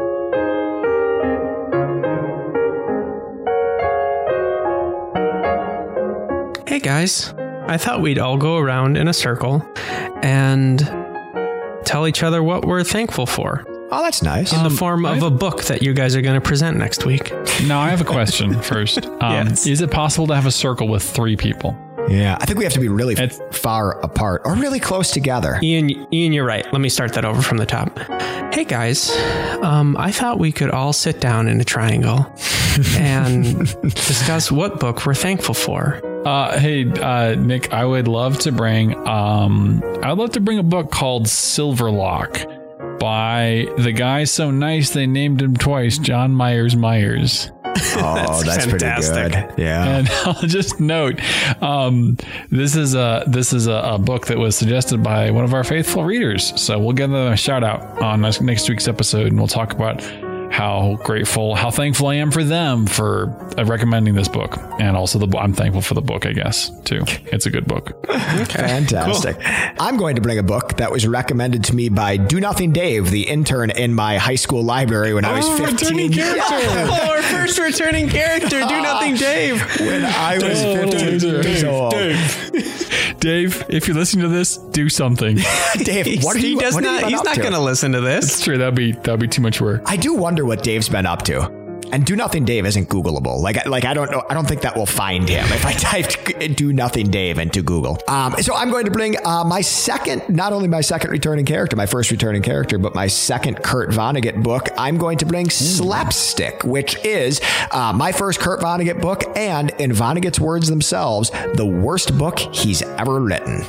Hey guys, I thought we'd all go around in a circle and tell each other what we're thankful for Oh, that's nice. in the Um, form of I've- a book that you guys are going to present next week. Now, I have a question first. Um, Yes. Is it possible to have a circle with three people? Yeah, I think we have to be really It's- far apart or really close together. Ian, Ian, you're right. Let me start that over from the top. Hey guys, um, I thought we could all sit down in a triangle and discuss what book we're thankful for. Uh, hey, uh, Nick, I would love to bring, um, I'd love to bring a book called Silverlock by the guy so nice they named him twice, John Myers Myers. Oh, that's pretty fantastic. good. Yeah. And I'll just note, um, this is a this is a, a book that was suggested by one of our faithful readers. So we'll give them a shout out on next next week's episode, and we'll talk about how grateful, how thankful I am for them for uh, recommending this book, and also the I'm thankful for the book, I guess too. It's a good book. Fantastic. I'm going to bring a book that was recommended to me by Do Nothing Dave, the intern in my high school library when I was Oh, fifteen. returning character. Oh, our first returning character, Do Nothing Dave. When I was fifteen years old. Dave, if you're listening to this, do something. Dave, what are he you, does what have you not. been He's up not to? going to listen to this. It's true. That'd be that'd be too much work. I do wonder what Dave's been up to. And Do Nothing Dave isn't Googleable. Like, like I don't know. I don't think that will find him if I typed Do Nothing Dave into Google. Um, so I'm going to bring uh, my second, not only my second returning character, my first returning character, but my second Kurt Vonnegut book. I'm going to bring Slapstick, which is uh, my first Kurt Vonnegut book, and in Vonnegut's words themselves, the worst book he's ever written.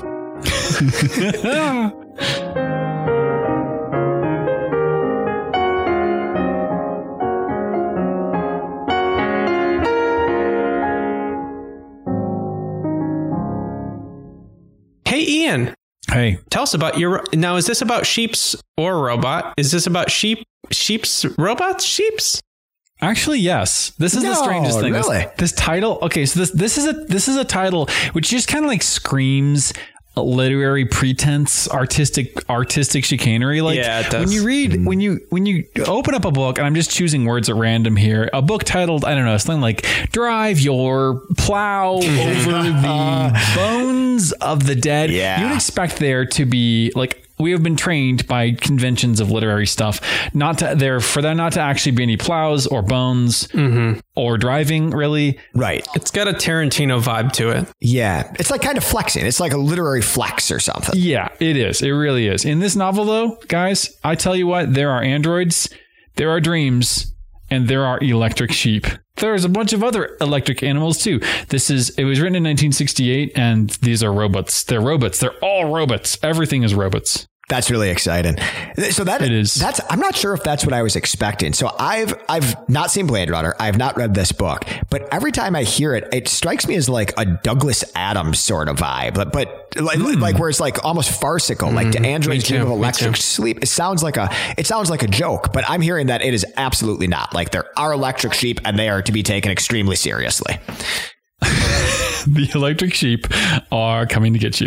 Hey, Ian, Hey, tell us about your. Now, is this about sheeps or robot? Is this about sheep, sheeps, robots, sheeps? actually, yes. This is the No, strangest thing. This- really? This, title. Okay, so this this is a this is a title which just kind of like screams literary pretense, artistic artistic chicanery. Like Yeah, it does. when you read when you when you open up a book, and I'm just choosing words at random here. A book titled, I don't know, something like "Drive Your Plow Over the Bones of the Dead." Yeah. You would expect there to be like. We have been trained by conventions of literary stuff not to there for there not to actually be any plows or bones or driving, really. Right. It's got a Tarantino vibe to it. Yeah. It's like kind of flexing. It's like a literary flex or something. Yeah, it is. It really is. In this novel, though, guys, I tell you what, there are androids, there are dreams, and there are electric sheep. There's a bunch of other electric animals too. This is, it was written in nineteen sixty-eight, and these are robots. They're robots. They're all robots. Everything is robots. That's really exciting. So that It is. That's I'm not sure if that's what I was expecting. So I've I've not seen Blade Runner. I've not read this book, but every time I hear it, it strikes me as like a Douglas Adams sort of vibe. But but like, like where it's like almost farcical, like the androids Me dream too, of me electric too. sleep. It sounds like a it sounds like a joke, but I'm hearing that it is absolutely not. Like there are electric sheep, and they are to be taken extremely seriously. The electric sheep are coming to get you.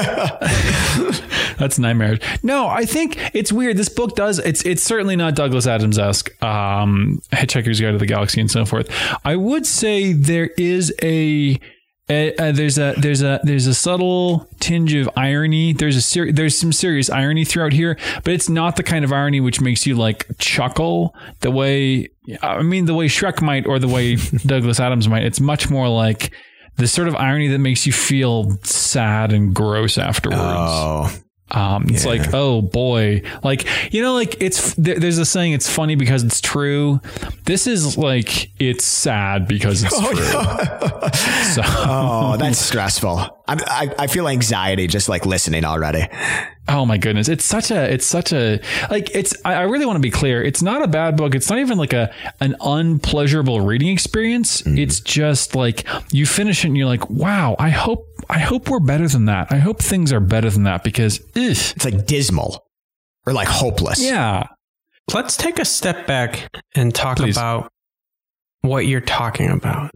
That's nightmare. No, I think it's weird. This book does, it's it's certainly not Douglas Adams-esque, um, Hitchhiker's Guide to the Galaxy and so forth. I would say there is a, a, a there's a there's a there's a subtle tinge of irony. There's a ser- there's some serious irony throughout here, but it's not the kind of irony which makes you like chuckle the way I mean the way Shrek might or the way Douglas Adams might. It's much more like this sort of irony that makes you feel sad and gross afterwards. Oh. Um, it's Yeah. like, oh boy, like, you know, like it's, there, there's a saying, it's funny because it's true. This is like, it's sad because it's Oh, true. no. So, Oh, that's stressful. I'm, I I feel anxiety just like listening already. oh my goodness. It's such a, it's such a, like, it's, I, I really want to be clear. It's not a bad book. It's not even like a, an unpleasurable reading experience. Mm. It's just like you finish it and you're like, wow, I hope, I hope we're better than that. I hope things are better than that because ugh. It's like dismal or like hopeless. Yeah. Let's take a step back and talk Please. about what you're talking about.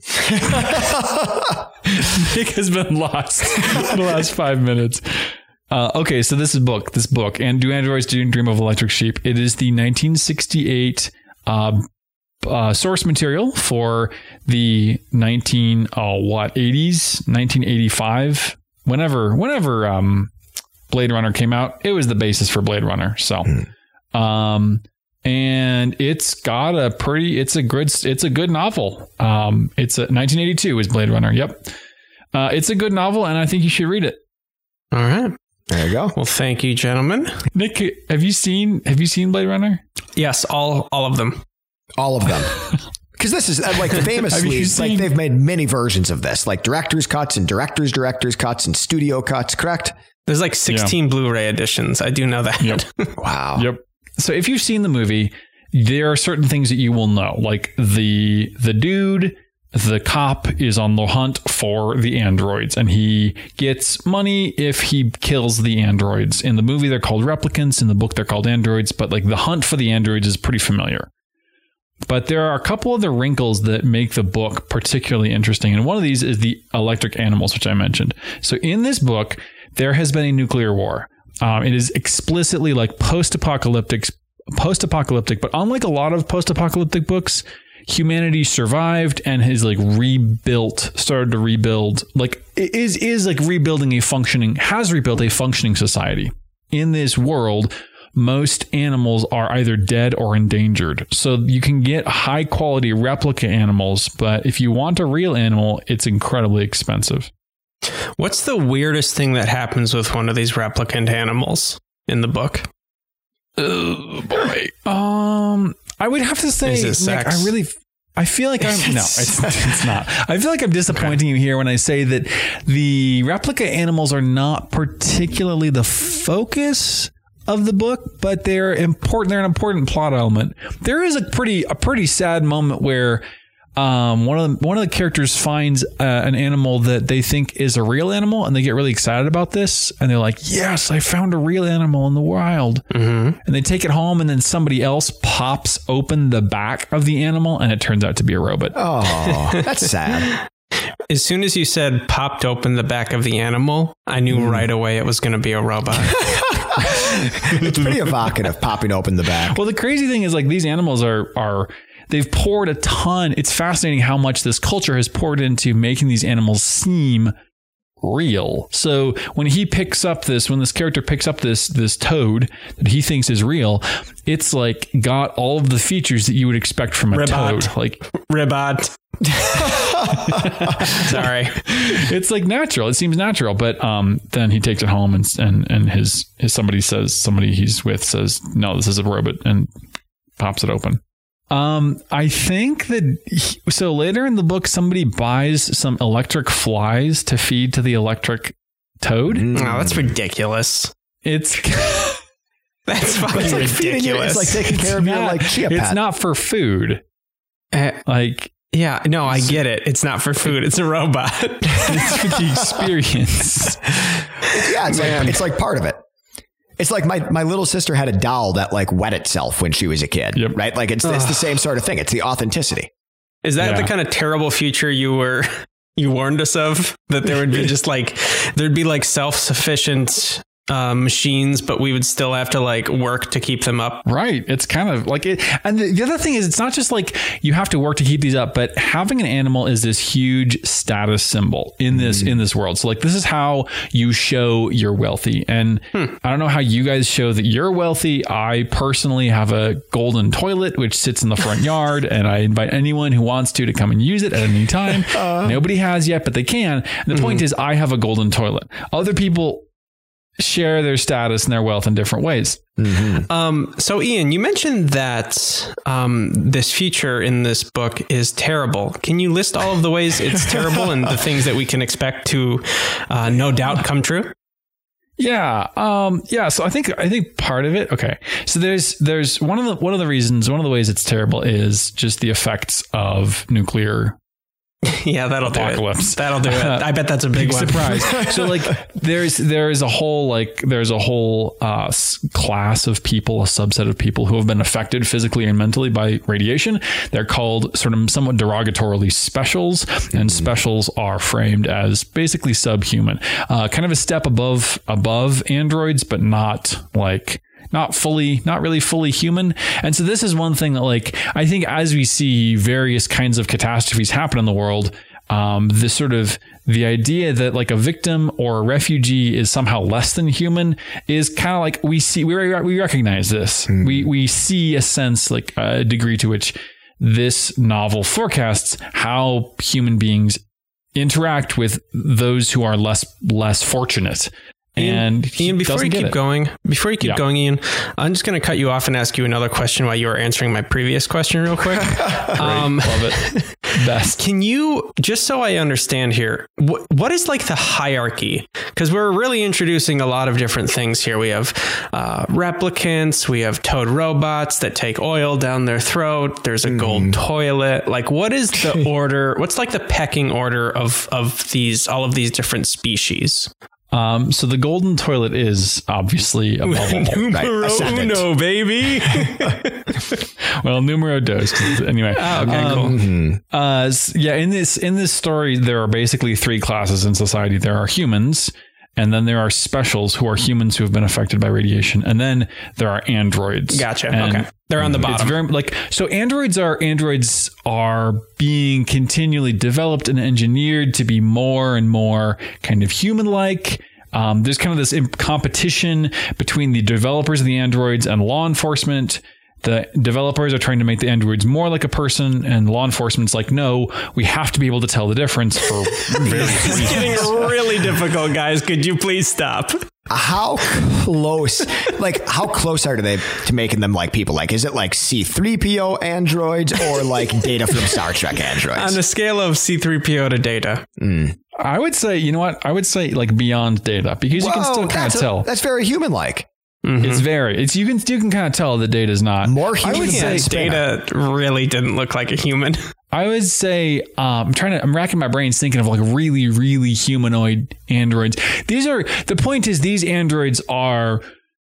Nick has been lost in the last five minutes. Uh, okay, so this is book. This book, and Do Androids Dream of Electric Sheep? It is the nineteen sixty-eight uh, uh, source material for the nineteen oh what eighties, nineteen eighty-five. Whenever, whenever um, Blade Runner came out, it was the basis for Blade Runner. So, mm. um, and it's got a pretty. It's a good. It's a good novel. Um, it's a nineteen eighty-two is Blade Runner. Yep. Uh, it's a good novel, and I think you should read it. All right. There you go. Well, thank you, gentlemen. Nick, have you seen have you seen Blade Runner? Yes, all all of them. All of them. Because this is uh, like famously, it's like they've made many versions of this, like director's cuts and director's director's cuts and studio cuts, correct? There's like sixteen yeah. Blu-ray editions. I do know that. Yep. Wow. Yep. So if you've seen the movie, there are certain things that you will know, like the the dude, the cop is on the hunt for the androids, and he gets money if he kills the androids. In the movie, they're called replicants. In the book, they're called androids. But like the hunt for the androids is pretty familiar. But there are a couple other wrinkles that make the book particularly interesting. And one of these is the electric animals, which I mentioned. So in this book, there has been a nuclear war. Um, it is explicitly like post-apocalyptic, post-apocalyptic, but unlike a lot of post-apocalyptic books, humanity survived and has like rebuilt, started to rebuild, like is is like rebuilding a functioning, has rebuilt a functioning society. In this world, most animals are either dead or endangered. So you can get high quality replica animals, but if you want a real animal, it's incredibly expensive. What's the weirdest thing that happens with one of these replicant animals in the book? Oh boy. Um, I would have to say, Nick, I really, I feel like I'm, no, it's, it's not. I feel like I'm disappointing you here when I say that the replica animals are not particularly the focus of the book, but they're important. They're an important plot element. There is a pretty, a pretty sad moment where Um, one of the, one of the characters finds uh, an animal that they think is a real animal, and they get really excited about this, and they're like, "Yes, I found a real animal in the wild." Mm-hmm. And they take it home, and then somebody else pops open the back of the animal, and it turns out to be a robot. Oh, that's sad. As soon as you said popped open the back of the animal, I knew mm. right away it was going to be a robot. It's pretty evocative, popping open the back. Well, the crazy thing is, like, these animals are are. They've poured a ton. It's fascinating how much this culture has poured into making these animals seem real. So when he picks up this, when this character picks up this this toad that he thinks is real, it's like got all of the features that you would expect from a Ribot. toad. Like Ribot. Sorry. It's like natural. It seems natural, but um, then he takes it home and and and his, his somebody says somebody he's with says, "No, this is a robot," and pops it open. Um, I think that he, so later in the book, somebody buys some electric flies to feed to the electric toad. Mm. Oh, that's ridiculous. It's that's fucking it's like ridiculous. Your, it's like taking care of not, your like chia pet. It's not for food. Uh, like, yeah, no, I get it. It's not for food. It's a robot. It's for the experience. Yeah, it's like, it's like part of it. It's like my, my little sister had a doll that like wet itself when she was a kid, yep. right? Like it's, it's the same sort of thing. It's the authenticity. Is that yeah. the kind of terrible future you were, you warned us of? That there would be just like, there'd be like self-sufficient uh, machines, but we would still have to like work to keep them up. Right. It's kind of like it. And the, the other thing is, it's not just like you have to work to keep these up, but having an animal is this huge status symbol in this, mm. in this world. So like, this is how you show you're wealthy. And hmm. I don't know how you guys show that you're wealthy. I personally have a golden toilet, which sits in the front yard, and I invite anyone who wants to, to come and use it at any time. Uh, Nobody has yet, but they can. And the mm-hmm. point is, I have a golden toilet. Other people share their status and their wealth in different ways. Mm-hmm. Um, so Ian, you mentioned that um, this feature in this book is terrible. Can you list all of the ways it's terrible and the things that we can expect to uh, no doubt come true? Yeah. Um, yeah. So I think, I think part of it, okay. So there's, there's one of the, one of the reasons, one of the ways it's terrible is just the effects of nuclear yeah, that'll apocalypse. do it. That'll do it. I bet that's a big, big surprise. So like there's there's a whole like there's a whole uh, class of people, a subset of people who have been affected physically and mentally by radiation. They're called sort of somewhat derogatorily specials, and mm-hmm. specials are framed as basically subhuman, uh, kind of a step above above androids, but not like. Not fully, not really fully human. And so this is one thing that like, I think as we see various kinds of catastrophes happen in the world, um, this sort of the idea that like a victim or a refugee is somehow less than human is kind of like we see, we, we recognize this. Mm. We, we see a sense, like a degree to which this novel forecasts how human beings interact with those who are less, less fortunate. Ian, and Ian, before you keep it. going, before you keep yeah. going, Ian, I'm just going to cut you off and ask you another question while you were answering my previous question real quick. um, Love it. Best. Can you, just so I understand here, wh- what is like the hierarchy? Because we're really introducing a lot of different things here. We have uh, replicants, we have toad robots that take oil down their throat. There's a mm. gold toilet. Like, what is the order? What's like the pecking order of, of these, all of these different species? Um, so the golden toilet is obviously above all. Numero right, uno, baby. Well, numero dos. Anyway. Oh, okay, um, cool. Uh, yeah, in this in this story, there are basically three classes in society. There are humans, and then there are specials who are humans who have been affected by radiation, and then there are androids. Gotcha. And okay, they're on the bottom. It's very like so. Androids are androids are being continually developed and engineered to be more and more kind of human-like. Um, there's kind of this competition between the developers of the androids and law enforcement. The developers are trying to make the androids more like a person, and law enforcement's like, no, we have to be able to tell the difference for various reasons. It's getting really difficult, guys. Could you please stop? How close, like, how close are they to making them like people? Like, is it like C three P O androids or like Data from Star Trek androids? On the scale of C three P O to Data. Mm. I would say, you know what? I would say like beyond Data, because Whoa, you can still kind of tell. That's very human-like. Mm-hmm. It's very, it's, you can, you can kind of tell the Data is not. More human I would than say Data really didn't look like a human. I would say, um, I'm trying to, I'm racking my brains thinking of like really, really humanoid androids. These are, the point is these androids are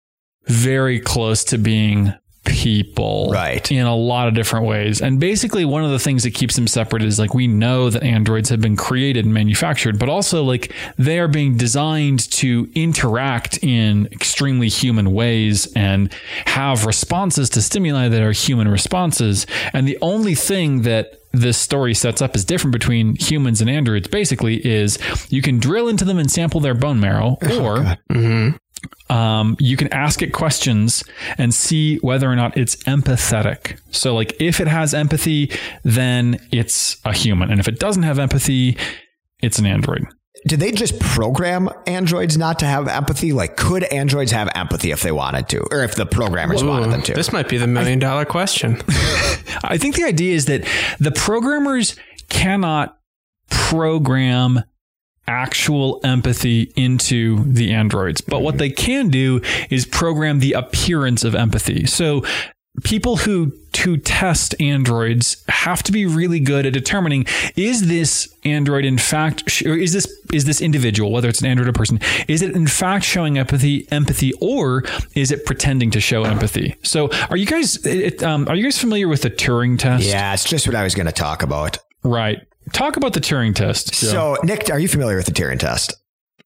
very close to being people, right, in a lot of different ways. And basically one of the things that keeps them separate is like, we know that androids have been created and manufactured, but also like they are being designed to interact in extremely human ways and have responses to stimuli that are human responses. And the only thing that this story sets up as different between humans and androids basically is you can drill into them and sample their bone marrow, or oh, mm-hmm. Um, you can ask it questions and see whether or not it's empathetic. So like if it has empathy, then it's a human. And if it doesn't have empathy, it's an android. Did they just program androids not to have empathy? Like, could androids have empathy if they wanted to, or if the programmers Ooh, wanted them to? This might be the million dollar question. I think the idea is that the programmers cannot program actual empathy into the androids. But what they can do is program the appearance of empathy. So people who to test androids have to be really good at determining, is this android in fact, or is this is this individual, whether it's an android or person, is it in fact showing empathy, empathy, or is it pretending to show empathy? So are you guys, it, um, are you guys familiar with the Turing test? Yeah, it's just what I was going to talk about. Right. Talk about the Turing test. So, so, Nick, are you familiar with the Turing test?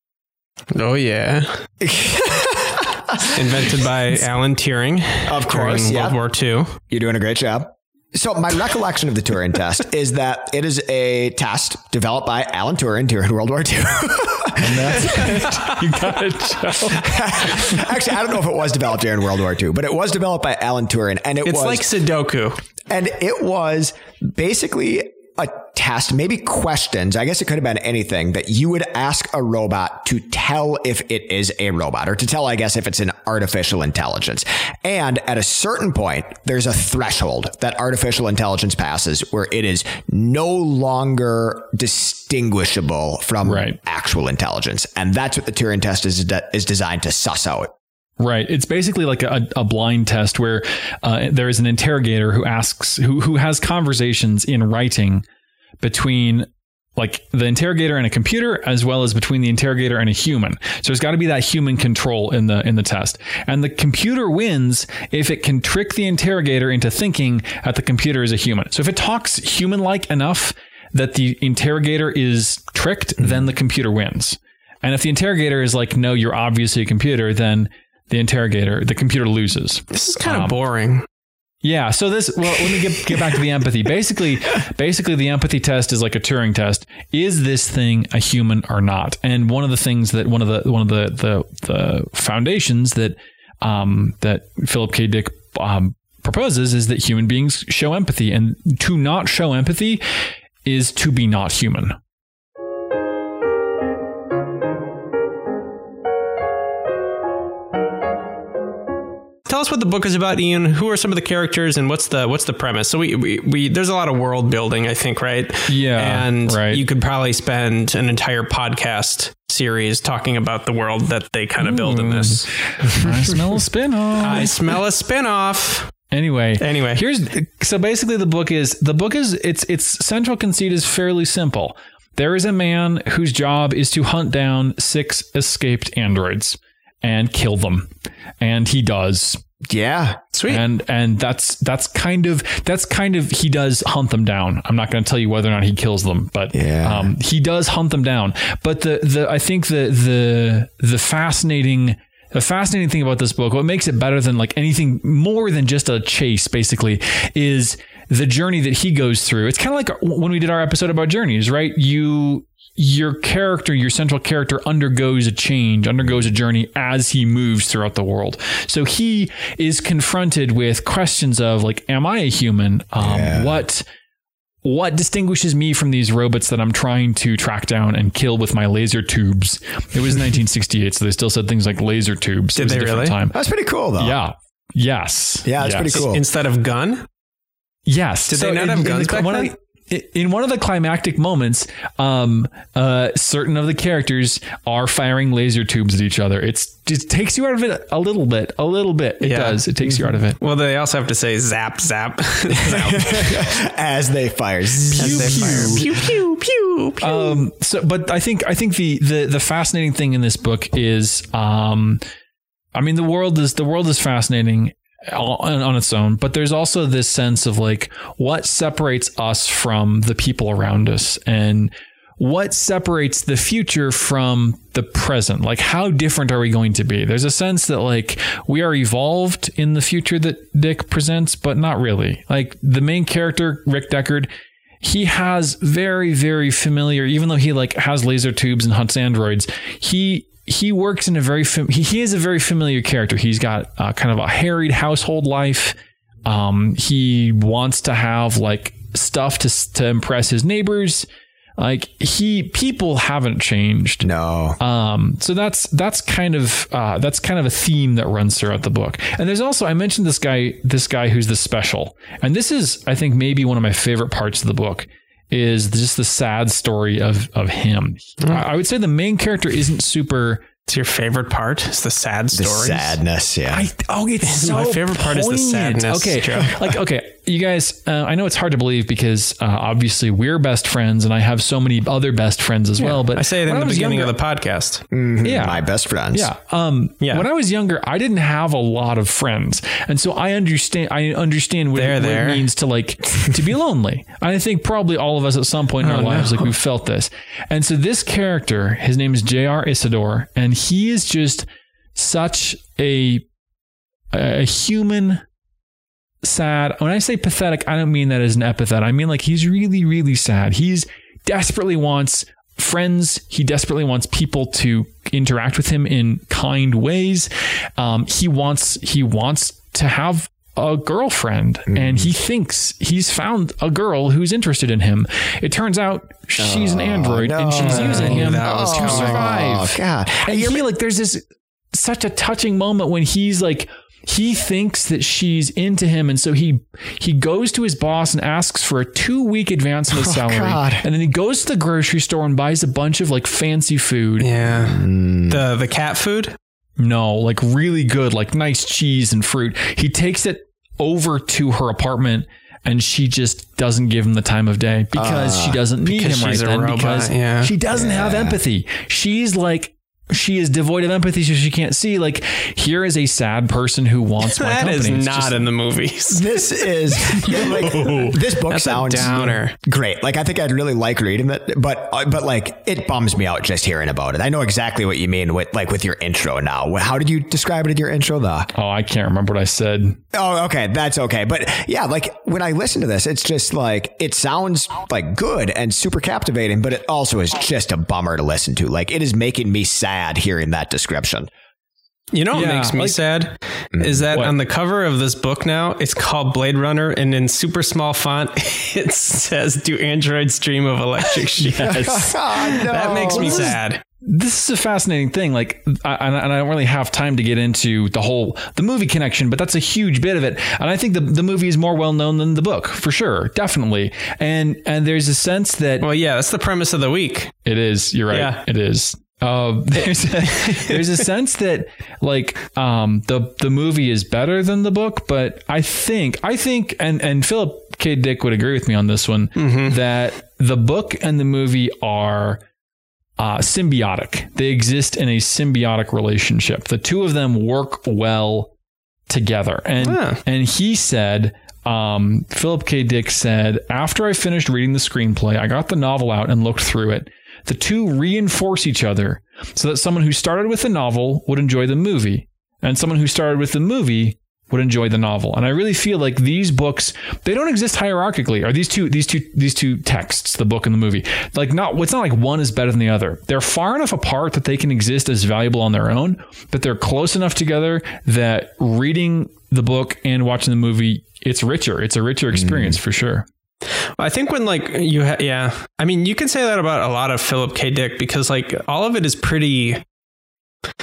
Oh, yeah. Invented by Alan Turing. Of course, during yeah. World War Two. You're doing a great job. So my recollection of the Turing test is that it is a test developed by Alan Turing during World War Two. And that's, you got it, Joe. Actually, I don't know if it was developed during World War Two, but it was developed by Alan Turing. And it It's was like Sudoku. And it was basically a test, maybe questions. I guess it could have been anything that you would ask a robot to tell if it is a robot, or to tell, I guess, if it's an artificial intelligence. And at a certain point, there's a threshold that artificial intelligence passes where it is no longer distinguishable from Right. actual intelligence. And that's what the Turing test is, de- is designed to suss out. Right. It's basically like a, a blind test where uh, there is an interrogator who asks, who who has conversations in writing between like the interrogator and a computer, as well as between the interrogator and a human. So there's got to be that human control in the in the test. And the computer wins if it can trick the interrogator into thinking that the computer is a human. So if it talks human-like enough that the interrogator is tricked, mm-hmm. then the computer wins. And if the interrogator is like, no, you're obviously a computer, then the interrogator, the computer loses. This is kind of Um, boring. Yeah. So this, well, let me get, get back to the empathy. Basically, basically the empathy test is like a Turing test. Is this thing a human or not? And one of the things that one of the, one of the, the, the foundations that, um, that Philip K. Dick, um, proposes is that human beings show empathy, and to not show empathy is to be not human. Tell us what the book is about, Ian. Who are some of the characters, and what's the what's the premise? So we, we, we there's a lot of world building, I think, right? Yeah, and right. You could probably spend an entire podcast series talking about the world that they kind of build in this. I smell a spin-off. I smell a spinoff. Anyway, Anyway, here's so basically the book is the book is its its central conceit is fairly simple. There is a man whose job is to hunt down six escaped androids and kill them, and he does. Yeah. Sweet. And and that's that's kind of that's kind of he does hunt them down. I'm not going to tell you whether or not he kills them, but Yeah. um, he does hunt them down. But the the I think the the the fascinating the fascinating thing about this book, what makes it better than like anything more than just a chase, basically, is the journey that he goes through. It's kind of like when we did our episode about journeys, right? You your character, your central character undergoes a change, undergoes a journey as he moves throughout the world. So he is confronted with questions of like, am I a human? Um, Yeah. What what distinguishes me from these robots that I'm trying to track down and kill with my laser tubes? It was nineteen sixty-eight, so they still said things like laser tubes. Did It was a they different really? Time. That's pretty cool, though. Yeah. Yes. Yeah, that's yes. pretty cool. Instead of gun? Yes. Did they not have guns the, back one then? Of the, in one of the climactic moments, um, uh, certain of the characters are firing laser tubes at each other. It's just takes you out of it a little bit, a little bit. It Yeah. does. It takes you out of it. Well, they also have to say zap, zap, zap. As they fire. As they fire. Pew, pew, pew, pew. Um, so, but I think I think the the the fascinating thing in this book is, um, I mean, the world is the world is fascinating on, on its own, but there's also this sense of like what separates us from the people around us, and what separates the future from the present. Like, how different are we going to be? There's a sense that like we are evolved in the future that Dick presents, but not really. Like the main character, Rick Deckard, he has very, very familiar, even though he like has laser tubes and hunts androids, he he works in a very, fam- he, he is a very familiar character. He's got uh, kind of a harried household life. Um, he wants to have like stuff to to impress his neighbors. Like he, people haven't changed. No. Um, so that's, that's kind of, uh, that's kind of a theme that runs throughout the book. And there's also, I mentioned this guy, this guy who's the special, and this is, I think maybe one of my favorite parts of the book is just the sad story of, of him. Mm. I, I would say the main character isn't super. It's your favorite part? It's the sad The stories? sadness, yeah. I, oh, it's so My favorite part is the poignant. sadness, Okay. Joe. Like, okay. you guys, uh, I know it's hard to believe because uh, obviously we're best friends and I have so many other best friends as yeah, well. But I say it in the beginning younger, of the podcast. Mm-hmm, yeah. My best friends. Yeah. Um, yeah. When I was younger, I didn't have a lot of friends. And so I understand, I understand what, it, what it means to like, to be lonely. I think probably all of us at some point in oh, our lives, no. like we've felt this. And so this character, his name is J R Isidore, and he is just such a, a human, sad. When I say pathetic, I don't mean that as an epithet. I mean like he's really, really sad. He's desperately wants friends. He desperately wants people to interact with him in kind ways. Um, he wants, he wants to have a girlfriend mm-hmm. and he thinks he's found a girl who's interested in him. It turns out she's oh, an android no. and she's using him to survive. Oh, God. And he like, there's this such a touching moment when he's like, he thinks that she's into him. And so he, he goes to his boss and asks for a two week advance of his oh, salary. God. And then he goes to the grocery store and buys a bunch of like fancy food. Yeah. Mm. The, the cat food. No, like really good, like nice cheese and fruit. He takes it over to her apartment and she just doesn't give him the time of day because uh, she doesn't need him right then robot, because yeah. she doesn't yeah. have empathy. She's like, she is devoid of empathy, so she can't see. Like, here is a sad person who wants my that company. That is it's not just, in the movies. This is like this book That's sounds a downer. Great. Like, I think I'd really like reading it, but but like it bums me out just hearing about it. I know exactly what you mean with like with your intro. Now, how did you describe it in your intro, though? Oh, I can't remember what I said. Oh, okay, that's okay. But yeah, like when I listen to this, it's just like it sounds like good and super captivating, but it also is just a bummer to listen to. Like, it is making me sad hearing that description. You know what yeah, makes me like, sad is that what? on the cover of this book now, it's called Blade Runner, and in super small font, it says, "Do androids dream of electric sheep?" Yes. oh, no. That makes me this sad. Is, this is a fascinating thing. Like, I, and I don't really have time to get into the whole, the movie connection, but that's a huge bit of it. And I think the, the movie is more well known than the book, for sure. Definitely. And, and there's a sense that. Well, yeah, that's the premise of the week. It is. You're right. Yeah. It is. Uh, there's a, there's a sense that like um, the the movie is better than the book, but I think I think and and Philip K. Dick would agree with me on this one mm-hmm. that the book and the movie are uh, symbiotic. They exist in a symbiotic relationship. The two of them work well together, and yeah. and he said. Um, Philip K. Dick said, after I finished reading the screenplay, I got the novel out and looked through it. The two reinforce each other so that someone who started with the novel would enjoy the movie, and someone who started with the movie would enjoy the novel. And I really feel like these books, they don't exist hierarchically. Are these two, these two, these two texts, the book and the movie, like not, it's not like one is better than the other. They're far enough apart that they can exist as valuable on their own, but they're close enough together that reading the book and watching the movie, it's richer. It's a richer experience mm. for sure. I think when like you, ha- yeah, I mean, you can say that about a lot of Philip K. Dick because like all of it is pretty, uh,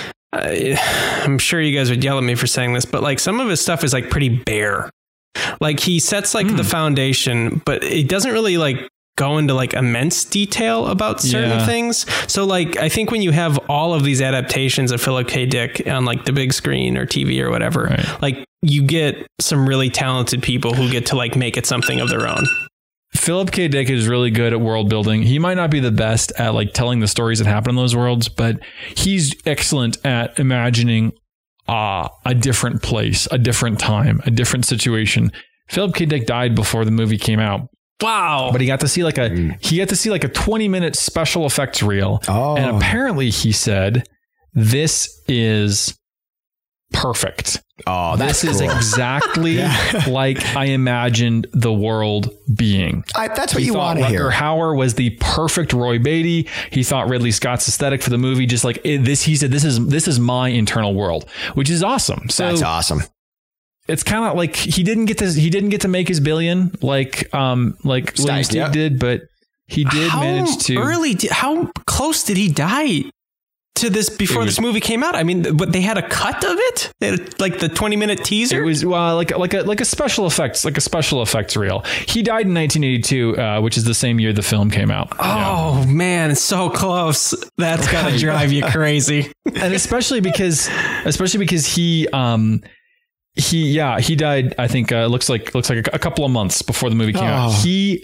I'm sure you guys would yell at me for saying this, but like some of his stuff is like pretty bare. Like he sets like mm. the foundation, but it doesn't really like go into like immense detail about certain yeah. things. So like, I think when you have all of these adaptations of Philip K. Dick on like the big screen or T V or whatever, right. like you get some really talented people who get to like make it something of their own. Philip K. Dick is really good at world building. He might not be the best at like telling the stories that happen in those worlds, but he's excellent at imagining uh, a different place, a different time, a different situation. Philip K. Dick died before the movie came out. Wow. But he got to see like a, he got to see like a twenty minute special effects reel. Oh. And apparently he said, this is perfect. Oh, that's This cool. is exactly yeah. like I imagined the world being. I, that's what he you want to hear. Rutger Hauer was the perfect Roy Beatty. He thought Ridley Scott's aesthetic for the movie, just like it, this, he said, this is, this is my internal world, which is awesome. So that's awesome. It's kind of like he didn't get this. He didn't get to make his billion like, um, like Stipe, William Steig yeah. did, but he did how manage to early. Did, how close did he die to this before was, this movie came out? I mean, but they had a cut of it, they had, like the twenty minute teaser. It was well, like like a like a special effects, like a special effects reel. He died in nineteen eighty-two, uh, which is the same year the film came out. Oh yeah. man, so close. That's gotta drive you crazy. And especially because, especially because he, um. he, yeah, he died. I think uh, looks like looks like a, a couple of months before the movie came oh. out. He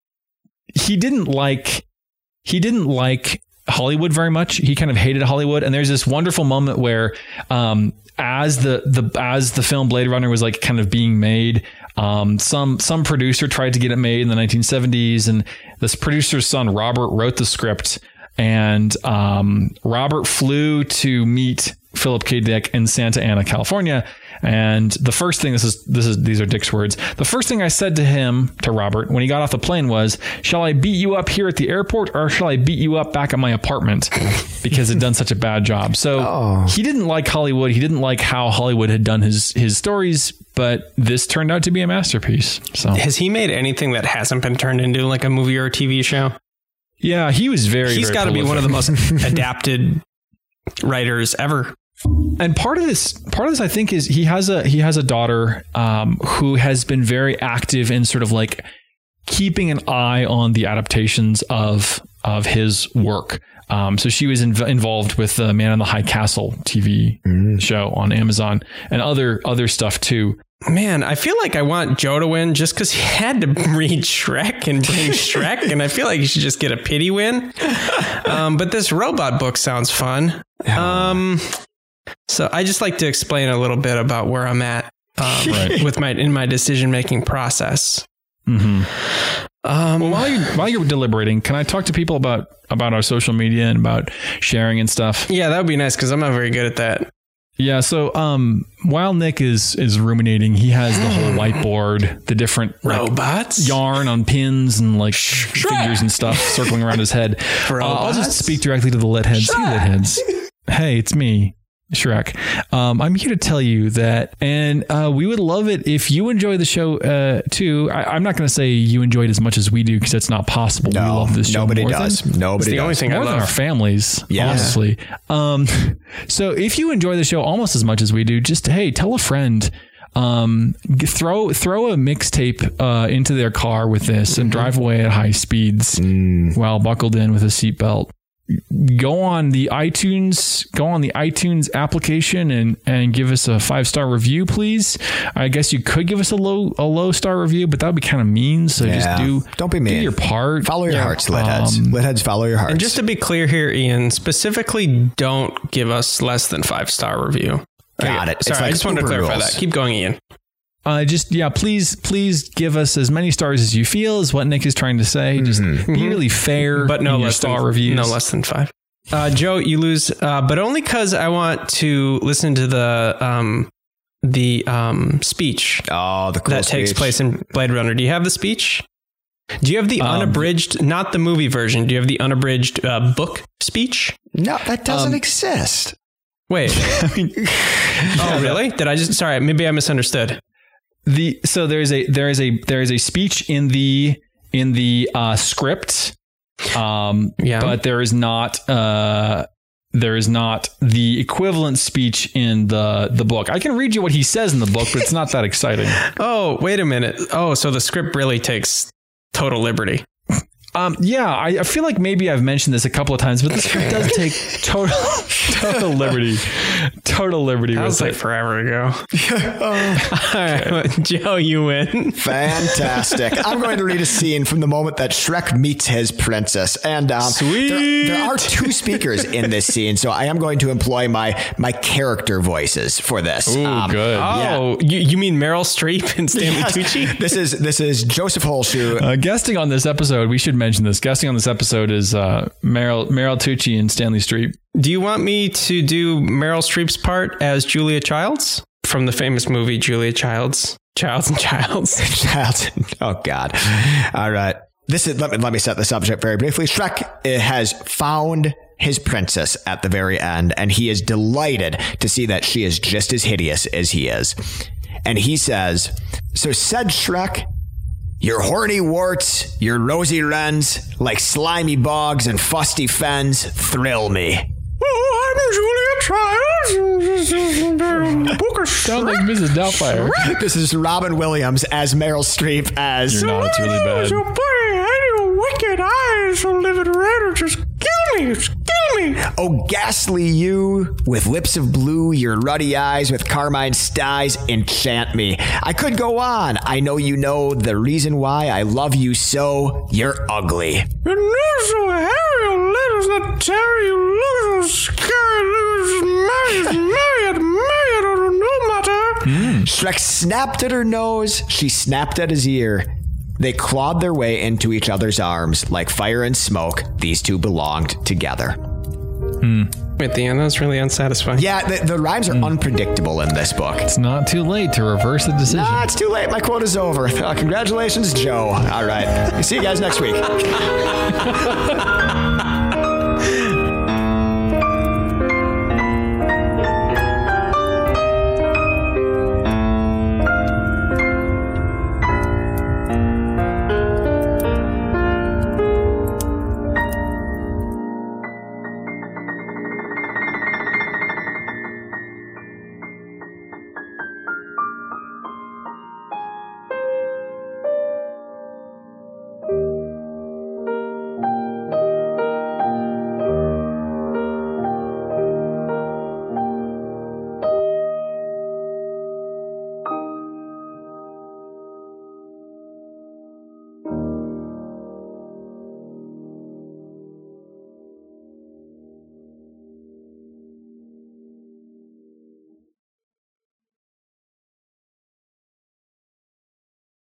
he didn't like he didn't like Hollywood very much. He kind of hated Hollywood. And there's this wonderful moment where, um, as the the as the film Blade Runner was like kind of being made, um, some some producer tried to get it made in the nineteen seventies, and this producer's son Robert wrote the script, and um, Robert flew to meet Philip K. Dick in Santa Ana, California. And the first thing, this is, this is, these are Dick's words. The first thing I said to him, to Robert, when he got off the plane was, shall I beat you up here at the airport or shall I beat you up back at my apartment? Because it done such a bad job. So oh. he didn't like Hollywood. He didn't like how Hollywood had done his, his stories, but this turned out to be a masterpiece. So has he made anything that hasn't been turned into like a movie or a T V show? Yeah, he was very, He's got to be one of the most adapted writers ever. And part of this, part of this, I think, is he has a he has a daughter um, who has been very active in sort of like keeping an eye on the adaptations of of his work. Um, so she was inv- involved with the Man in the High Castle T V mm. show on Amazon and other other stuff too. Man, I feel like I want Joe to win just because he had to read Shrek and bring Shrek, and I feel like he should just get a pity win. Um, but this robot book sounds fun. Um, so I just like to explain a little bit about where I'm at um, right. with my in my decision making process. Mm-hmm. Um, well, while you while you're deliberating, can I talk to people about about our social media and about sharing and stuff? Yeah, that would be nice because I'm not very good at that. Yeah. So um, while Nick is is ruminating, he has the whole whiteboard, the different robots, like, yarn on pins and like Shrek. figures and stuff circling around his head. Uh, I'll just speak directly to the lit heads. Hey, lit heads. Hey, it's me, Shrek. Um, I'm here to tell you that, and uh, we would love it if you enjoy the show uh, too. I, I'm not going to say you enjoy it as much as we do because it's not possible. No, we love this show. Nobody more does. Than, nobody it's the does. only thing more I love. Than our families, yeah. honestly. Um, so if you enjoy the show almost as much as we do, just hey, tell a friend. Um, throw throw a mixtape uh, into their car with this and drive away at high speeds mm. while buckled in with a seatbelt. Go on the iTunes, go on the iTunes application and, and give us a five star review, please. I guess you could give us a low a low star review, but that would be kind of mean. So yeah. just do don't be mean. Do your part. Follow your yeah. hearts, lit heads. Um, lit heads, follow your hearts. And just to be clear here, Ian, specifically, don't give us less than five star review. Got okay. it. Sorry, like I just wanted to clarify rules. that. Keep going, Ian. Uh, just, yeah, please, please give us as many stars as you feel is what Nick is trying to say. Just mm-hmm. be really fair, but no in less your star than, reviews. No less than five. Uh, Joe, you lose, uh, but only because I want to listen to the um, the um, speech. Oh, the cool that speech. takes place in Blade Runner. Do you have the speech? Do you have the um, unabridged, not the movie version? Do you have the unabridged uh, book speech? No, that doesn't um, exist. Wait. I mean, oh, really? Did I just? Sorry, maybe I misunderstood. The so there is a there is a there is a speech in the in the uh, script. Um, yeah, but there is not uh, there is not the equivalent speech in the the book. I can read you what he says in the book, but it's not that exciting. Oh, wait a minute. Oh, so the script really takes total liberty. Um, yeah, I, I feel like maybe I've mentioned this a couple of times, but the script does take total, total liberty, total liberty. That was like it. forever ago. oh. All right, Joe, you win. Fantastic. I'm going to read a scene from the moment that Shrek meets his princess, and um, Sweet. There, there are two speakers in this scene, so I am going to employ my my character voices for this. Ooh, um, good. Oh, yeah. you, you mean Meryl Streep and Stanley yes. Tucci? This is this is Joseph Holshoe uh, guesting on this episode. We should mention this. Guesting on this episode is uh, Meryl Meryl Tucci and Stanley Streep. Do you want me to do Meryl Streep's part as Julia Childs from the famous movie Julia Childs? Childs and Childs. Childs. Oh, God. All right. This is let me let me set this up very briefly. Shrek has found his princess at the very end, and he is delighted to see that she is just as hideous as he is. And he says, "So said Shrek, your horny warts, your rosy wrens, like slimy bogs and fusty fens, thrill me." Oh, I'm Julia Childs. Book of Sound like Missus Doubtfire. This is Robin Williams as Meryl Streep as... You're not, it's really bad. So boy, I do wicked eyes so live it red or just kill me! Kill me! Oh, ghastly you, with lips of blue, your ruddy eyes with carmine styes enchant me. I could go on. I know you know the reason why I love you so. You're ugly. Your nose so hairy, your legs that tarry, you look so scary, look so married, married, married, or no matter. Mm. Shrek snapped at her nose. She snapped at his ear. They clawed their way into each other's arms. Like fire and smoke, these two belonged together. Hmm. At the end, that was really unsatisfying. Yeah, the, the rhymes are mm. unpredictable in this book. It's not too late to reverse the decision. Nah, it's too late. My quota's over. Uh, congratulations, Joe. All right. See you guys next week.